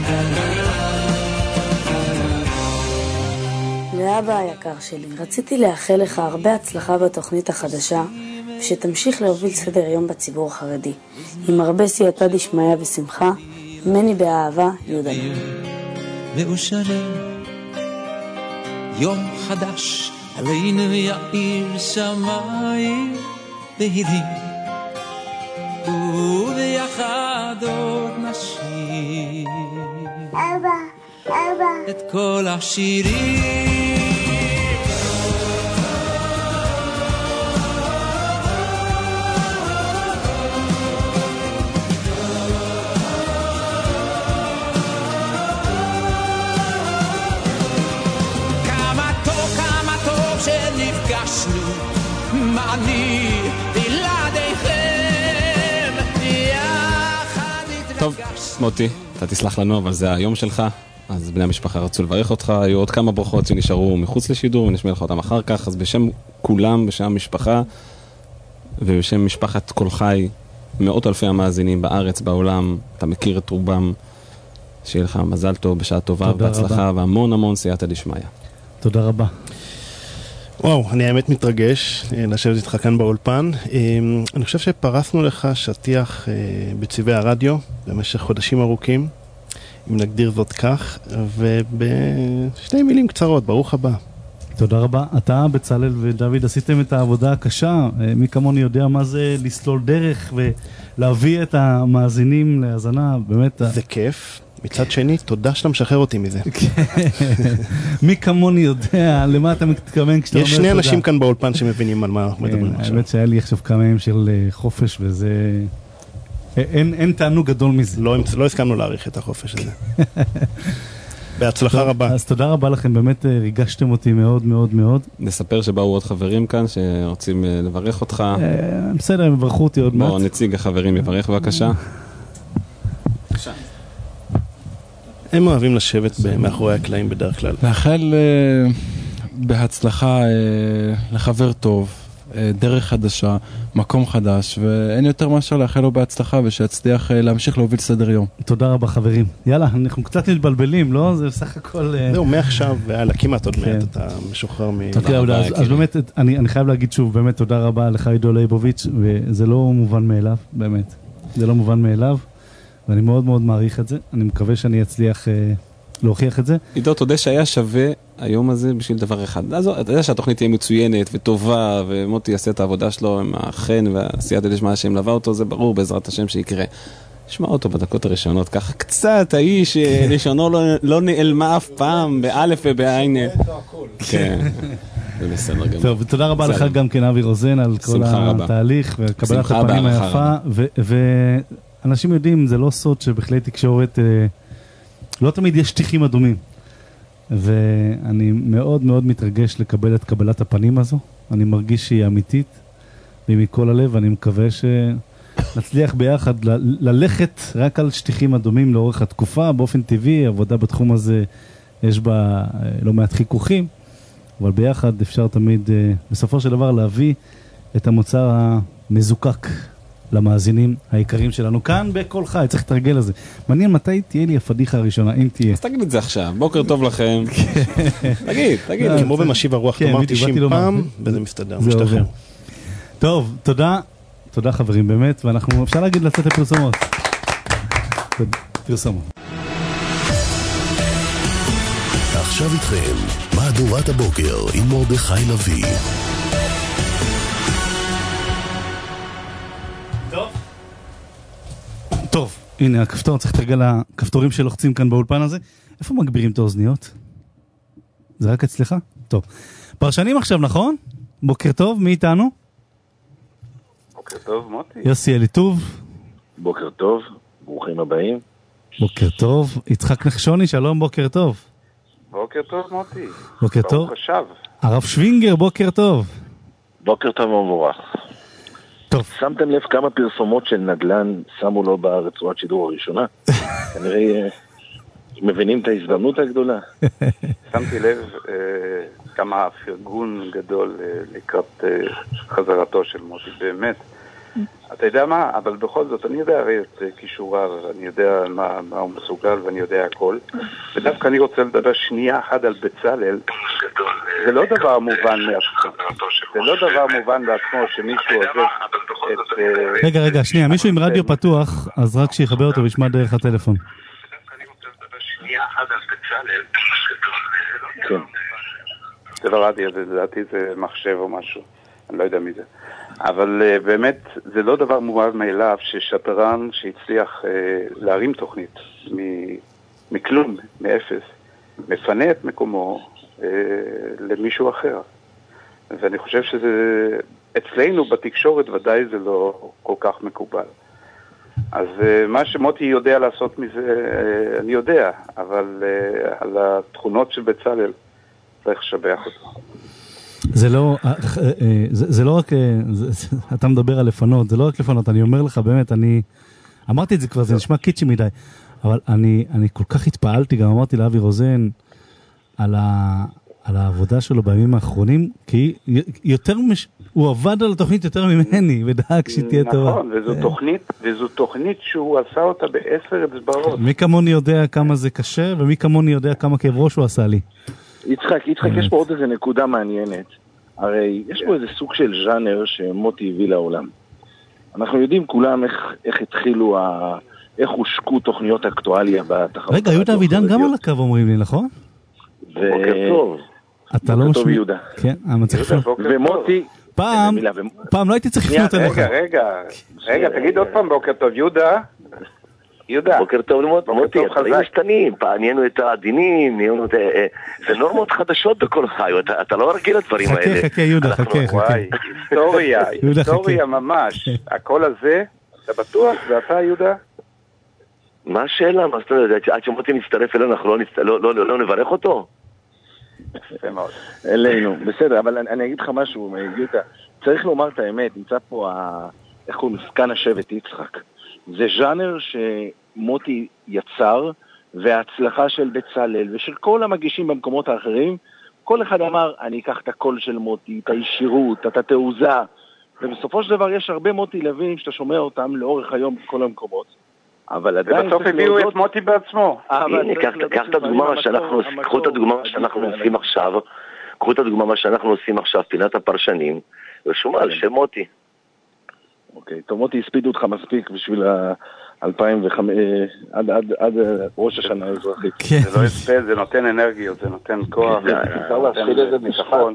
[SPEAKER 15] לאבא היקר שלי, רציתי לאחל לך הרבה הצלחה בתוכנית החדשה, ושתמשיך להוביל סדר יום בציבור החרדי, עם הרבה סייעתא דשמיא ושמחה, מני באהבה, יהודה.
[SPEAKER 13] ואושלם יום חדש עלינו יאיר שמיים בהירים, וביחד עוד נשיר אבא, אבא את כל השירים. שנפגשנו, מעני בלעדיכם, יחד נתרגש.
[SPEAKER 11] טוב, מוטי, אתה תסלח לנו, אבל זה היום שלך, אז בני המשפחה רצו לברך אותך, היו עוד כמה ברכות שנשארו מחוץ לשידור, ונשמע לך אותם אחר כך, אז בשם כולם, בשם המשפחה, ובשם משפחת כל חי, מאות אלפי המאזינים בארץ, בעולם, אתה מכיר את רובם, שיהיה לך מזל טוב, בשעה טובה ובהצלחה, והמון המון סייעתא דשמיא.
[SPEAKER 2] תודה רבה.
[SPEAKER 16] וואו, אני האמת מתרגש לשבת איתך כאן באולפן. אני חושב שפרסנו לך שטיח בצבעי הרדיו במשך חודשים ארוכים, אם נגדיר זאת כך, ובשתי מילים קצרות, ברוך הבא.
[SPEAKER 2] תודה רבה. אתה, בצלאל ודוד, עשיתם את העבודה הקשה. מי כמוני יודע מה זה לסלול דרך ולהביא את המאזינים להאזנה, באמת.
[SPEAKER 16] זה כיף. מצד שני, תודה שאתה משחרר אותי מזה.
[SPEAKER 2] מי כמוני יודע למה אתה מתכוון כשאתה אומר תודה.
[SPEAKER 16] יש שני אנשים כאן באולפן שמבינים על מה אנחנו מדברים עכשיו.
[SPEAKER 2] האמת שהיה לי עכשיו כמה ימים של חופש, וזה... אין תענוג גדול מזה.
[SPEAKER 16] לא הסכמנו להאריך את החופש הזה. בהצלחה רבה.
[SPEAKER 2] אז תודה רבה לכם, באמת ריגשתם אותי מאוד מאוד מאוד.
[SPEAKER 11] נספר שבאו עוד חברים כאן שרוצים לברך אותך.
[SPEAKER 2] בסדר, הם יברכו אותי עוד מעט.
[SPEAKER 11] בוא, נציג החברים יברך בבקשה. בבקשה.
[SPEAKER 16] הם אוהבים לשבת מאחורי הקלעים בדרך כלל.
[SPEAKER 17] לאחל בהצלחה לחבר טוב, דרך חדשה, מקום חדש, ואין יותר משהו לאחל לו בהצלחה ושיצליח להמשיך להוביל סדר יום.
[SPEAKER 2] תודה רבה חברים. יאללה, אנחנו קצת מתבלבלים, לא? זה בסך הכל...
[SPEAKER 16] זהו, מעכשיו, ויאללה, כמעט עוד מעט, אתה משוחרר מ...
[SPEAKER 2] אז באמת, אני חייב להגיד שוב, באמת תודה רבה לך עידו ליבוביץ', וזה לא מובן מאליו, באמת. זה לא מובן מאליו. ואני מאוד מאוד מעריך את זה. אני מקווה שאני אצליח אה, להוכיח את זה.
[SPEAKER 11] עידו, תודה שהיה שווה היום הזה בשביל דבר אחד. אז, אתה יודע שהתוכנית תהיה מצוינת וטובה, ומוטי יעשה את העבודה שלו עם החן והסייעתא דשמיא שהם לבא אותו, זה ברור בעזרת השם שיקרה. שמע אותו בדקות הראשונות, ככה קצת האיש ראשונו לא, לא נעלמה אף פעם, באלף ובעין. כן, זה בסדר גם.
[SPEAKER 2] טוב, ותודה רבה לך גם כן אבי רוזן על כל התהליך, וקבלת הפנים היפה, ו... אנשים יודעים, זה לא סוד שבכלי תקשורת, אה, לא תמיד יש שטיחים אדומים. ואני מאוד מאוד מתרגש לקבל את קבלת הפנים הזו. אני מרגיש שהיא אמיתית, והיא מכל הלב, ואני מקווה שנצליח ביחד ל- ללכת רק על שטיחים אדומים לאורך התקופה. באופן טבעי, עבודה בתחום הזה יש בה לא מעט חיכוכים, אבל ביחד אפשר תמיד, בסופו של דבר, להביא את המוצר המזוקק למאזינים היקרים שלנו. כאן בכל חי, צריך לתרגל לזה. מעניין מתי תהיה לי הפדיחה הראשונה, אם תהיה.
[SPEAKER 11] אז תגיד את זה עכשיו, בוקר טוב לכם. תגיד, תגיד.
[SPEAKER 16] כמו במשיב הרוח, תאמר תשעים פעם, וזה מסתדר, משתחרר.
[SPEAKER 2] טוב, תודה. תודה חברים, באמת, ואנחנו, אפשר להגיד לצאת לפרסומות. פרסומות.
[SPEAKER 1] עכשיו איתכם, מהדורת הבוקר עם מרדכי לוי.
[SPEAKER 2] טוב, הנה הכפתור, צריך לתרגל הכפתורים שלוחצים כאן באולפן הזה. איפה מגבירים את האוזניות? זה רק אצלך? טוב. פרשנים עכשיו, נכון? בוקר טוב, מי איתנו?
[SPEAKER 18] בוקר טוב, מוטי.
[SPEAKER 2] יוסי אליטוב.
[SPEAKER 18] בוקר טוב, ברוכים הבאים.
[SPEAKER 2] בוקר טוב. יצחק נחשוני, שלום, בוקר טוב.
[SPEAKER 18] בוקר טוב, מוטי.
[SPEAKER 2] בוקר טוב.
[SPEAKER 18] ברוך השב.
[SPEAKER 2] הרב שווינגר, בוקר טוב.
[SPEAKER 18] בוקר טוב ומבורך.
[SPEAKER 2] טוב.
[SPEAKER 18] שמתם לב כמה פרסומות של נדל"ן שמו לו ברצועת שידור הראשונה? כנראה מבינים את ההזדמנות הגדולה.
[SPEAKER 19] שמתי לב אה, כמה פרגון גדול אה, לקראת אה, חזרתו של מוטי, באמת. אתה יודע מה? אבל בכל זאת, אני יודע הרי את כישוריו, אני יודע מה, מה הוא מסוגל ואני יודע הכל. ודווקא אני רוצה לדבר שנייה אחת על בצלאל. זה לא דבר מובן מעצמו. זה לא דבר מובן בעצמו שמישהו עוזב את...
[SPEAKER 2] רגע, רגע, שנייה, מישהו עם רדיו פתוח, אז רק שיחבר אותו וישמע דרך הטלפון.
[SPEAKER 19] כן. זה לא רדיו, לדעתי זה מחשב או משהו. אני לא יודע מי זה. אבל uh, באמת, זה לא דבר מובן מאליו ששטרן שהצליח uh, להרים תוכנית מ- מכלום, מאפס, מפנה את מקומו uh, למישהו אחר. ואני חושב שזה, אצלנו בתקשורת ודאי זה לא כל כך מקובל. אז uh, מה שמוטי יודע לעשות מזה, uh, אני יודע, אבל uh, על התכונות של בצלאל צריך לשבח אותו.
[SPEAKER 2] זה לא, זה, זה לא רק, זה, אתה מדבר על לפנות, זה לא רק לפנות, אני אומר לך באמת, אני, אמרתי את זה כבר, זה נשמע קיצ'י מדי, אבל אני, אני כל כך התפעלתי, גם אמרתי לאבי רוזן, על, ה, על העבודה שלו בימים האחרונים, כי יותר, מש, הוא עבד על התוכנית יותר ממני, ודאג שתהיה טובה.
[SPEAKER 19] נכון, וזו תוכנית, וזו תוכנית שהוא עשה אותה בעשר אצבעות.
[SPEAKER 2] מי כמוני יודע כמה זה קשה, ומי כמוני יודע כמה כאב ראש הוא עשה לי.
[SPEAKER 18] יצחק, יצחק, יש פה עוד איזה נקודה מעניינת. הרי יש פה איזה סוג של ז'אנר שמוטי הביא לעולם. אנחנו יודעים כולם איך, איך התחילו, ה... איך הושקו תוכניות אקטואליה בתחרות.
[SPEAKER 2] רגע, יהודה אבידן גם על הקו אומרים לי, נכון?
[SPEAKER 18] ו... בוקר טוב.
[SPEAKER 2] אתה לא
[SPEAKER 18] משמע... יהודה.
[SPEAKER 2] כן, אני צריך לפנות.
[SPEAKER 18] ומוטי...
[SPEAKER 2] פעם, פעם לא הייתי צריך לפנות אליך.
[SPEAKER 19] רגע, רגע, רגע, תגיד עוד פעם בוקר טוב, יהודה. יהודה.
[SPEAKER 20] בוקר טוב למוטי, הדברים משתנים, נהיינו את העדינים, נהיינו את... זה נורמות חדשות בכל חי, אתה לא רגיל לדברים האלה.
[SPEAKER 2] חכה, חכה, יהודה, חכה, חכה.
[SPEAKER 19] היסטוריה, היסטוריה ממש. הקול הזה, אתה בטוח? זה אתה, יהודה?
[SPEAKER 20] מה השאלה? מה זאת אומרת? עד שמוטי נצטרף אלינו, אנחנו לא נברך אותו?
[SPEAKER 19] יפה מאוד.
[SPEAKER 18] אלינו, בסדר, אבל אני אגיד לך משהו, יהודה. צריך לומר את האמת, נמצא פה, איך קוראים, סקן השבט יצחק. זה ז'אנר שמוטי יצר, וההצלחה של בצלאל ושל כל המגישים במקומות האחרים, כל אחד אמר, אני אקח את הקול של מוטי, את הישירות, את התעוזה, ובסופו של דבר יש הרבה מוטי לוין שאתה שומע אותם לאורך היום בכל המקומות, אבל עדיין...
[SPEAKER 19] ובסוף הביאו את מוטי בעצמו.
[SPEAKER 20] הנה, קח את הדוגמה שאנחנו, קחו את הדוגמה שאנחנו עושים עכשיו, קחו את הדוגמה שאנחנו עושים עכשיו, פינת הפרשנים, ושומע על שם מוטי.
[SPEAKER 18] אוקיי, טוב, מוטי הספידו אותך מספיק בשביל ה-אלפיים וחמש, עד, עד, עד ראש השנה האזרחית.
[SPEAKER 19] זה לא הספד, זה נותן אנרגיות, זה נותן כוח,
[SPEAKER 18] אפשר להפחיד איזה
[SPEAKER 19] ביטחון.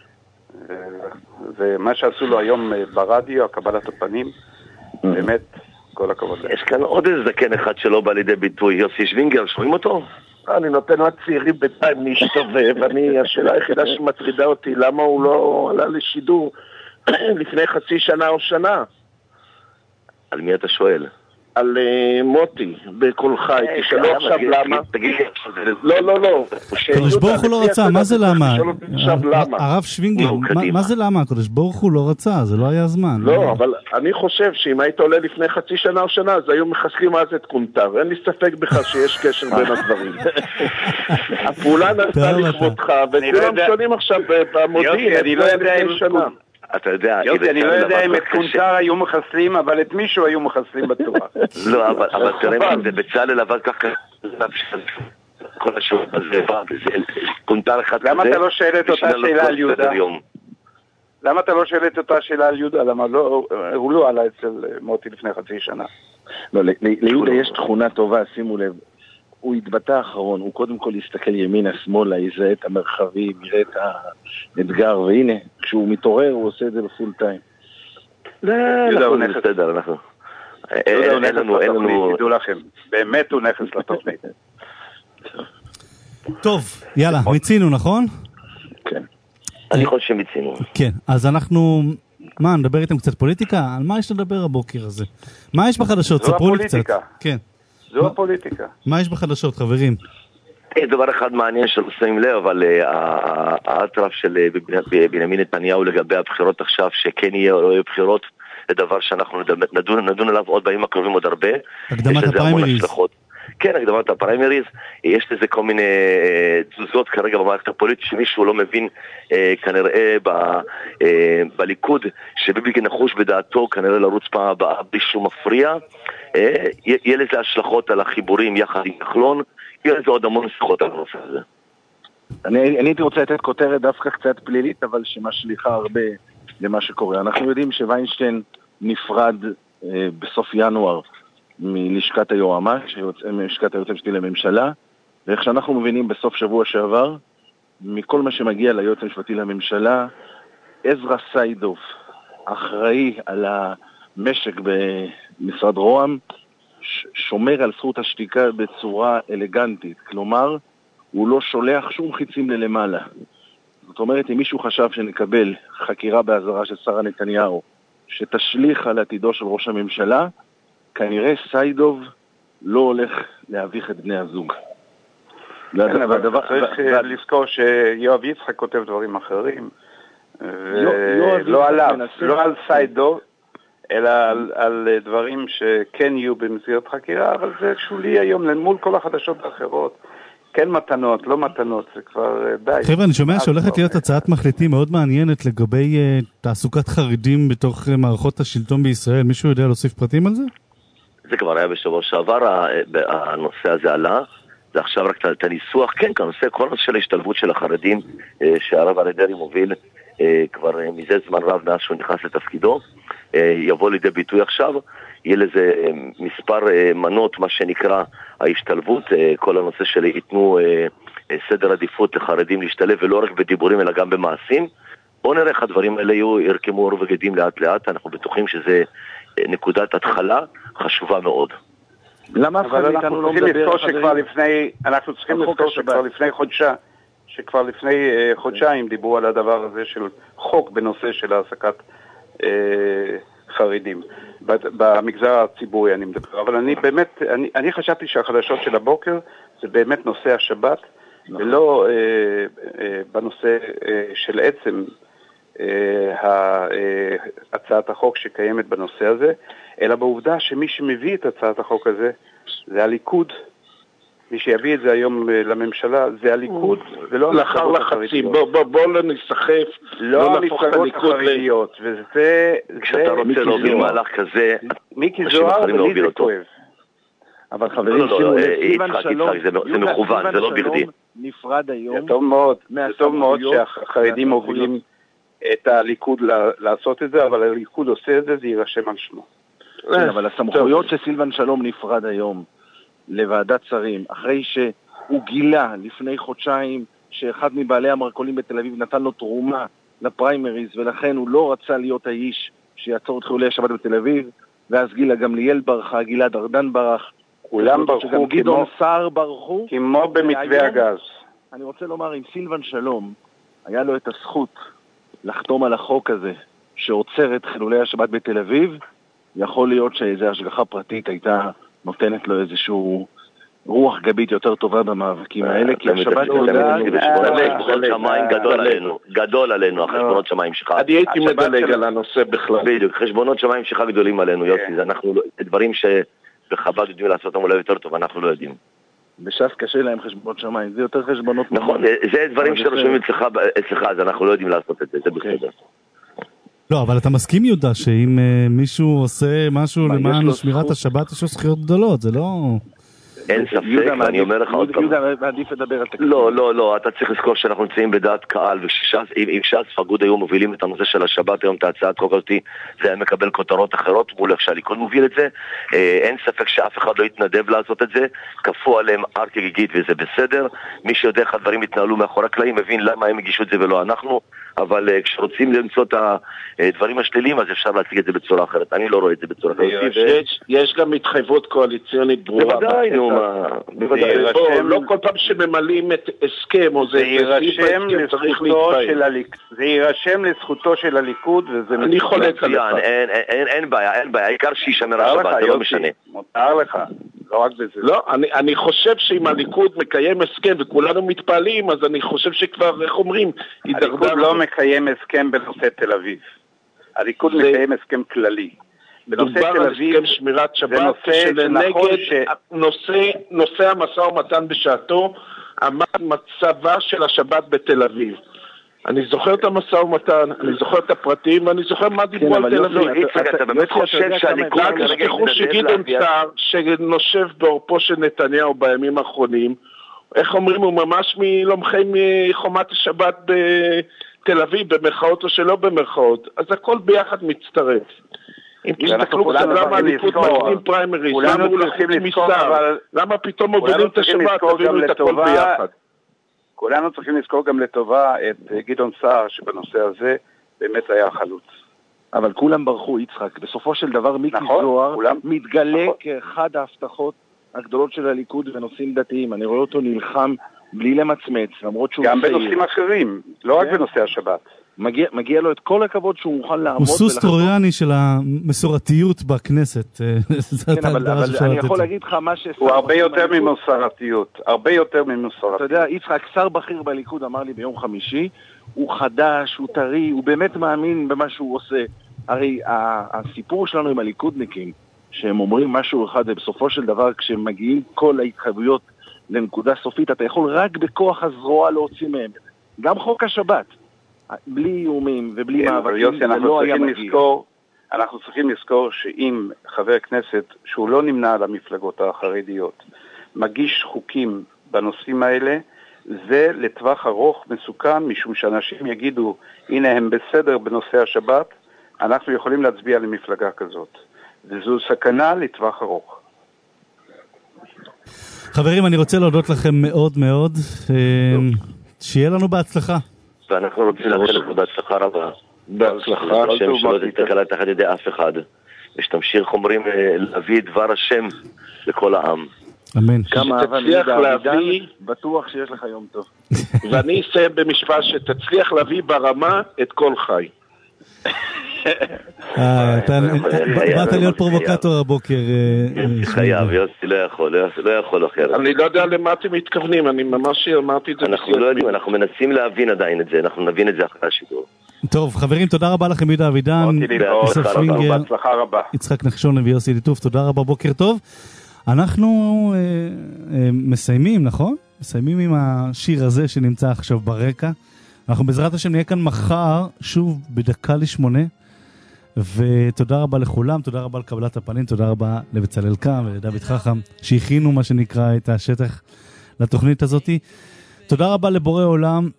[SPEAKER 19] ומה שעשו לו היום ברדיו, הקבלת הפנים, באמת, כל הכבוד.
[SPEAKER 20] יש כאן עוד איזה זקן אחד שלא בא לידי ביטוי, יוסי שווינגר, שומעים אותו?
[SPEAKER 21] אני נותן רק צעירים בינתיים להשתובב, אני, השאלה היחידה שמטרידה אותי, למה הוא לא עלה לשידור לפני חצי שנה או שנה?
[SPEAKER 20] על מי אתה שואל?
[SPEAKER 21] על מוטי, בכל חי, תשאלו עכשיו למה. לא, לא, לא.
[SPEAKER 2] הקדוש ברוך הוא לא רצה, מה זה למה? הרב שווינגר, מה זה למה? הקדוש ברוך הוא לא רצה, זה לא היה זמן.
[SPEAKER 21] לא, אבל אני חושב שאם היית עולה לפני חצי שנה או שנה, אז היו מחסלים אז את קונטר. אין לי ספק בכלל שיש קשר בין הדברים. הפעולה נעשה לכבודך, וכולם שונים עכשיו במודיעין.
[SPEAKER 19] אני לא יודע אם
[SPEAKER 20] אתה יודע,
[SPEAKER 19] יופי, אני לא יודע אם את קונטר היו מחסלים, אבל את מישהו היו מחסלים בצורה.
[SPEAKER 20] לא, אבל תראה מה, זה בצלאל עבד ככה, כל השעות הזה, קונטר אחד כזה.
[SPEAKER 19] למה אתה לא שואל את אותה שאלה על יהודה? למה אתה לא שואל את אותה שאלה על יהודה? למה הוא לא עלה אצל מוטי לפני חצי שנה?
[SPEAKER 18] לא, ליהודה יש תכונה טובה, שימו לב. הוא התבטא האחרון, הוא קודם כל יסתכל ימינה, שמאלה, יזהה את המרחבים, יראה את האתגר, והנה, כשהוא מתעורר הוא עושה את זה בפול טיים.
[SPEAKER 20] לא, אנחנו בסדר, אנחנו...
[SPEAKER 19] יהודה הוא נכס לתוכנית, תדעו לכם. באמת הוא נכס לתוכנית.
[SPEAKER 2] טוב, יאללה, מיצינו, נכון?
[SPEAKER 20] כן. אני חושב שמיצינו.
[SPEAKER 2] כן, אז אנחנו... מה, נדבר איתם קצת פוליטיקה? על מה יש לדבר הבוקר הזה? מה יש בחדשות? ספרו לי קצת. כן.
[SPEAKER 19] זו הפוליטיקה.
[SPEAKER 2] מה יש בחדשות, חברים?
[SPEAKER 20] דבר אחד מעניין שלא שמים לב, אבל האטרף של בנימין נתניהו לגבי הבחירות עכשיו, שכן יהיה או לא יהיה בחירות, זה דבר שאנחנו נדון עליו עוד בימים הקרובים עוד הרבה.
[SPEAKER 2] הקדמת הפריימריז.
[SPEAKER 20] כן, הקדמת הפריימריז. יש לזה כל מיני תזוזות כרגע במערכת הפוליטית, שמישהו לא מבין כנראה בליכוד, שביבי נחוש בדעתו כנראה לרוץ פעם הבאה בלי שום מפריע. יהיה לזה השלכות על החיבורים יחד עם כחלון, יהיה לזה עוד המון שיחות על הנושא הזה.
[SPEAKER 18] אני הייתי רוצה לתת כותרת דווקא קצת פלילית, אבל שמשליחה הרבה למה שקורה. אנחנו יודעים שוויינשטיין נפרד אה, בסוף ינואר מלשכת היועמ"ש, מלשכת היועץ המשפטי לממשלה, ואיך שאנחנו מבינים בסוף שבוע שעבר, מכל מה שמגיע ליועץ המשפטי לממשלה, עזרא סיידוף, אחראי על המשק במשרד רוה"מ, שומר על זכות השתיקה בצורה אלגנטית, כלומר, הוא לא שולח שום חיצים ללמעלה. זאת אומרת, אם מישהו חשב שנקבל חקירה באזהרה של שרה נתניהו, שתשליך על עתידו של ראש הממשלה, כנראה סיידוב לא הולך להביך את בני הזוג.
[SPEAKER 19] כן, אבל צריך לזכור שיואב יצחק כותב דברים אחרים, ולא עליו, לא על סיידוב, אלא על, על דברים שכן יהיו במסגרת חקירה, אבל זה שולי היום למול כל החדשות האחרות. כן מתנות, לא מתנות, זה כבר די.
[SPEAKER 2] חבר'ה, אני שומע שהולכת להיות הצעת מחליטים מאוד מעניינת לגבי uh, תעסוקת חרדים בתוך uh, מערכות השלטון בישראל. מישהו יודע להוסיף פרטים על זה?
[SPEAKER 20] זה כבר היה בשבוע שעבר, הנושא הזה עלה. זה עכשיו רק את הניסוח. כן, כנושא, כל הנושא של ההשתלבות של החרדים, uh, שהרב אריה דרעי מוביל uh, כבר uh, מזה זמן רב מאז שהוא נכנס לתפקידו, uh, יבוא לידי ביטוי עכשיו. יהיה לזה מספר מנות, מה שנקרא ההשתלבות, כל הנושא של ייתנו סדר עדיפות לחרדים להשתלב, ולא רק בדיבורים אלא גם במעשים. בואו נראה איך הדברים האלה יהיו, ירקמו עור וגדים לאט לאט, אנחנו בטוחים שזה נקודת התחלה חשובה מאוד.
[SPEAKER 19] למה אבל אנחנו לא מדבר שכבר לפני, אנחנו צריכים לזכור שכבר לפני חודשה, שכבר לפני חודשיים דיברו על הדבר הזה של חוק בנושא של העסקת חרדים. במגזר הציבורי אני מדבר, אבל אני באמת, אני, אני חשבתי שהחדשות של הבוקר זה באמת נושא השבת, ולא אה, אה, בנושא אה, של עצם אה, אה, הצעת החוק שקיימת בנושא הזה, אלא בעובדה שמי שמביא את הצעת החוק הזה זה הליכוד. מי שיביא את זה היום לממשלה זה הליכוד, ולא
[SPEAKER 21] לאחר לחצים. בוא, בוא, בוא לא נסחף,
[SPEAKER 19] לא המפלגות החרדיות, וזה...
[SPEAKER 20] כשאתה רוצה להוביל מהלך כזה,
[SPEAKER 19] מיקי זוהר ולי זה כואב.
[SPEAKER 18] אבל חברים, שימו לב, סילבן שלום,
[SPEAKER 20] זה מכוון, זה לא בכדי.
[SPEAKER 18] נפרד היום.
[SPEAKER 19] זה טוב מאוד, זה טוב מאוד שהחרדים מובילים את הליכוד לעשות את זה, אבל הליכוד עושה את זה, זה יירשם על שמו.
[SPEAKER 18] אבל הסמכויות שסילבן שלום נפרד היום, לוועדת שרים, אחרי שהוא גילה לפני חודשיים שאחד מבעלי המרכולים בתל אביב נתן לו תרומה לפריימריז, ולכן הוא לא רצה להיות האיש שיעצור את חילולי השבת בתל אביב, ואז גילה גמליאל ברחה, גלעד ארדן ברח,
[SPEAKER 19] כולם ברחו,
[SPEAKER 18] גם גדעון סער ברחו,
[SPEAKER 19] כמו במתווה הגז.
[SPEAKER 18] אני רוצה לומר, אם סילבן שלום היה לו את הזכות לחתום על החוק הזה שעוצר את חילולי השבת בתל אביב, יכול להיות שאיזו השגחה פרטית הייתה נותנת לו איזשהו רוח גבית יותר טובה במאבקים האלה, כי השבת יודעת...
[SPEAKER 20] חשבונות שמיים גדול עלינו, גדול עלינו, החשבונות שמיים שלך.
[SPEAKER 21] אני הייתי מדלג על הנושא בכלל.
[SPEAKER 20] בדיוק, חשבונות שמיים שלך גדולים עלינו, יוסי, זה אנחנו, דברים שבחב"ד יודעים לעשות אותם אולי יותר טוב, אנחנו לא יודעים.
[SPEAKER 18] בש"ס קשה להם חשבונות שמיים, זה יותר חשבונות...
[SPEAKER 20] נכון, זה דברים שרושמים אצלך, אז אנחנו לא יודעים לעשות את זה, זה בסדר.
[SPEAKER 2] לא, אבל אתה מסכים, יהודה, שאם מישהו עושה משהו למען שמירת השבת, יש לו זכויות גדולות, זה לא...
[SPEAKER 20] אין ספק, ואני אומר לך עוד פעם.
[SPEAKER 18] יהודה, מעדיף לדבר על תקציב.
[SPEAKER 20] לא, לא, לא, אתה צריך לזכור שאנחנו נמצאים בדעת קהל, ואם ש"ס פגוד היו מובילים את הנושא של השבת היום, את ההצעת חוק אותי, זה היה מקבל כותרות אחרות, מול איך שהליכוד מוביל את זה. אין ספק שאף אחד לא יתנדב לעשות את זה, כפו עליהם ארק גיגית וזה בסדר. מי שיודע איך הדברים התנהלו מאחורי הקלעים, מבין למה הם הגישו את זה ולא אנחנו. אבל uh, כשרוצים למצוא את הדברים השליליים, אז אפשר להציג את זה בצורה אחרת. אני לא רואה את זה בצורה אחרת.
[SPEAKER 21] יש, יש גם התחייבות קואליציונית ברורה.
[SPEAKER 20] בוודאי, נו, מה...
[SPEAKER 21] בוודאי. לא כל פעם שממלאים את הסכם, או זה...
[SPEAKER 5] זה יירשם לזכותו של הליכוד, וזה...
[SPEAKER 21] אני חולק עליך.
[SPEAKER 20] אין בעיה, אין בעיה. העיקר שישמר השבת, זה לא משנה.
[SPEAKER 5] מותר לך. לא רק בזה.
[SPEAKER 21] לא, אני, אני חושב שאם הליכוד מקיים הסכם וכולנו מתפעלים, אז אני חושב שכבר, איך אומרים,
[SPEAKER 5] הליכוד לא מקיים הסכם בנושא תל אביב. הליכוד זה... מקיים הסכם כללי.
[SPEAKER 21] בנושא תל אביב, הסכם שמירת שבת, שלנגד ש... נושא, נושא המשא ומתן בשעתו, עמד מצבה של השבת בתל אביב. אני זוכר את המשא ומתן, אני זוכר את הפרטים, ואני זוכר מה דיברו על תל אביב.
[SPEAKER 20] אתה באמת חושב שהליכוד...
[SPEAKER 21] רק תשכחו שגדעון סער, שנושב בעורפו של נתניהו בימים האחרונים, איך אומרים, הוא ממש מלומחי מחומת השבת בתל אביב, במרכאות או שלא במרכאות, אז הכל ביחד מצטרף. אם תסתכלו קצת למה הליכוד מקדים פריימריז, למה הוא לוחץ מסער, למה פתאום מובילים את השבת, תביאו את הכל ביחד.
[SPEAKER 5] כולנו צריכים לזכור גם לטובה את גדעון סער, שבנושא הזה באמת היה חלוץ.
[SPEAKER 18] אבל כולם ברחו, יצחק. בסופו של דבר מיקי
[SPEAKER 5] נכון,
[SPEAKER 18] זוהר
[SPEAKER 5] כולם,
[SPEAKER 18] מתגלה
[SPEAKER 5] נכון.
[SPEAKER 18] כאחד ההבטחות הגדולות של הליכוד בנושאים דתיים. אני רואה אותו נלחם בלי למצמץ, למרות שהוא
[SPEAKER 5] גם בנושאים אחרים, לא רק בנושא השבת.
[SPEAKER 18] מגיע, מגיע לו את כל הכבוד שהוא מוכן לעמוד.
[SPEAKER 2] הוא סוס טרויאני של המסורתיות בכנסת.
[SPEAKER 18] כן, אבל, אבל אני יכול להגיד לך מה ש...
[SPEAKER 5] הוא הרבה יותר ממסורתיות, הרבה יותר ממסורתיות.
[SPEAKER 18] אתה יודע, יצחק, שר בכיר בליכוד אמר לי ביום חמישי, הוא חדש, הוא טרי, הוא באמת מאמין במה שהוא עושה. הרי הסיפור שלנו עם הליכודניקים, שהם אומרים משהו אחד, ובסופו של דבר כשהם מגיעים כל ההתחייבויות לנקודה סופית, אתה יכול רק בכוח הזרוע להוציא מהם. גם חוק השבת. בלי איומים ובלי
[SPEAKER 5] כן,
[SPEAKER 18] מאבקים,
[SPEAKER 5] יוסי,
[SPEAKER 18] זה לא היה מגיע.
[SPEAKER 5] לזכור, אנחנו צריכים לזכור שאם חבר כנסת שהוא לא נמנה על המפלגות החרדיות מגיש חוקים בנושאים האלה, זה לטווח ארוך מסוכן, משום שאנשים יגידו, הנה הם בסדר בנושא השבת, אנחנו יכולים להצביע למפלגה כזאת. וזו סכנה לטווח ארוך.
[SPEAKER 2] חברים, אני רוצה להודות לכם מאוד מאוד. שיהיה לנו בהצלחה.
[SPEAKER 20] ואנחנו רוצים לאחל לך בהצלחה רבה.
[SPEAKER 21] בהצלחה.
[SPEAKER 20] השם שלא תתקלה תחת ידי אף אחד. ושתמשיך, אומרים, להביא דבר השם לכל העם.
[SPEAKER 2] אמן.
[SPEAKER 18] כמה אהבה להביא, בטוח שיש לך יום טוב.
[SPEAKER 21] ואני אסיים במשפט שתצליח להביא ברמה את כל חי.
[SPEAKER 2] באת להיות פרובוקטור הבוקר.
[SPEAKER 20] חייב, יוסי, לא יכול, לא יכול אחרת.
[SPEAKER 21] אני לא יודע למה אתם מתכוונים, אני ממש אמרתי את זה.
[SPEAKER 20] אנחנו לא יודעים, אנחנו מנסים להבין עדיין את זה, אנחנו נבין את זה אחרי השידור.
[SPEAKER 2] טוב, חברים, תודה רבה לכם, יהודה אבידן, יוסף שווינגר, יצחק נחשון ויוסי ליטוף, תודה רבה, בוקר טוב. אנחנו מסיימים, נכון? מסיימים עם השיר הזה שנמצא עכשיו ברקע. אנחנו בעזרת השם נהיה כאן מחר, שוב בדקה לשמונה, ותודה רבה לכולם, תודה רבה לקבלת הפנים, תודה רבה לבצלאל קם ולדוד חכם, שהכינו מה שנקרא את השטח לתוכנית הזאת. תודה רבה לבורא עולם,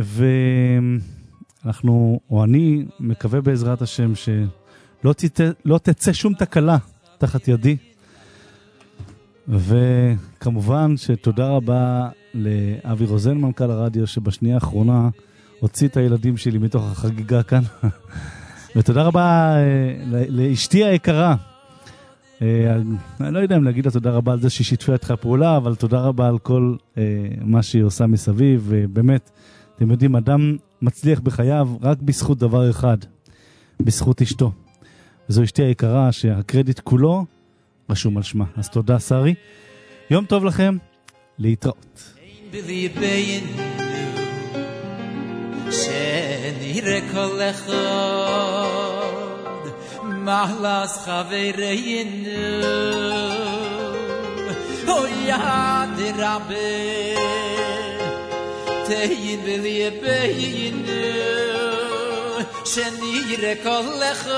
[SPEAKER 2] ואנחנו, או אני, מקווה בעזרת השם שלא תצא, לא תצא שום תקלה תחת ידי, וכמובן שתודה רבה לאבי רוזן, מנכ"ל הרדיו, שבשנייה האחרונה הוציא את הילדים שלי מתוך החגיגה כאן. ותודה רבה לאשתי היקרה. אני לא יודע אם להגיד לה תודה רבה על זה שהיא שיתפה איתך פעולה, אבל תודה רבה על כל מה שהיא עושה מסביב. ובאמת, אתם יודעים, אדם מצליח בחייו רק בזכות דבר אחד, בזכות אשתו. וזו אשתי היקרה שהקרדיט כולו רשום על שמה. אז תודה שרי, יום טוב לכם, להתראות.
[SPEAKER 13] שנראה כל אחד מחלס חברינו אוי יד רבי תהין וליבנו שנראה כל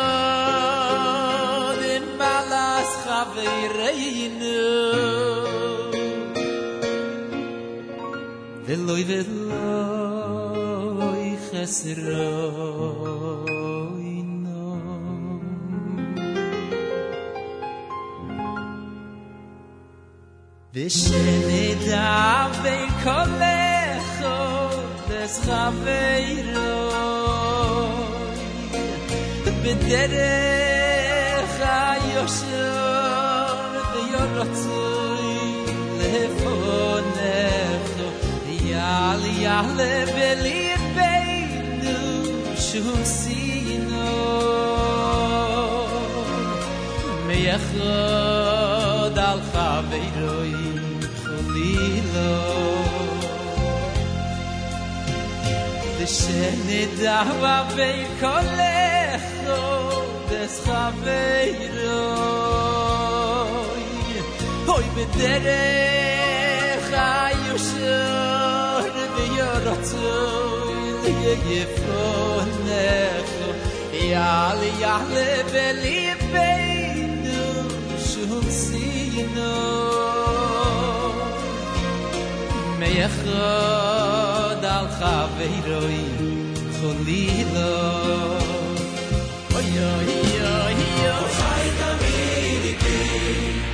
[SPEAKER 13] אחד מחלס חברינו ולוי ולוי חסרוינו ושנדע בין כל אחד חברוי בדרך היושר ויורצוי לפונך יעלה יעלה בליבנו שעשינו מייחד על חברוי חולילו ושנדע בין כל אחד חברוי אוי בדרך היושר ויורצוי יפונך יעלה יעלה בליבנו שעשינו מייחד על חברוי חולילו אוי אוי אוי אוי חי תמיד איתי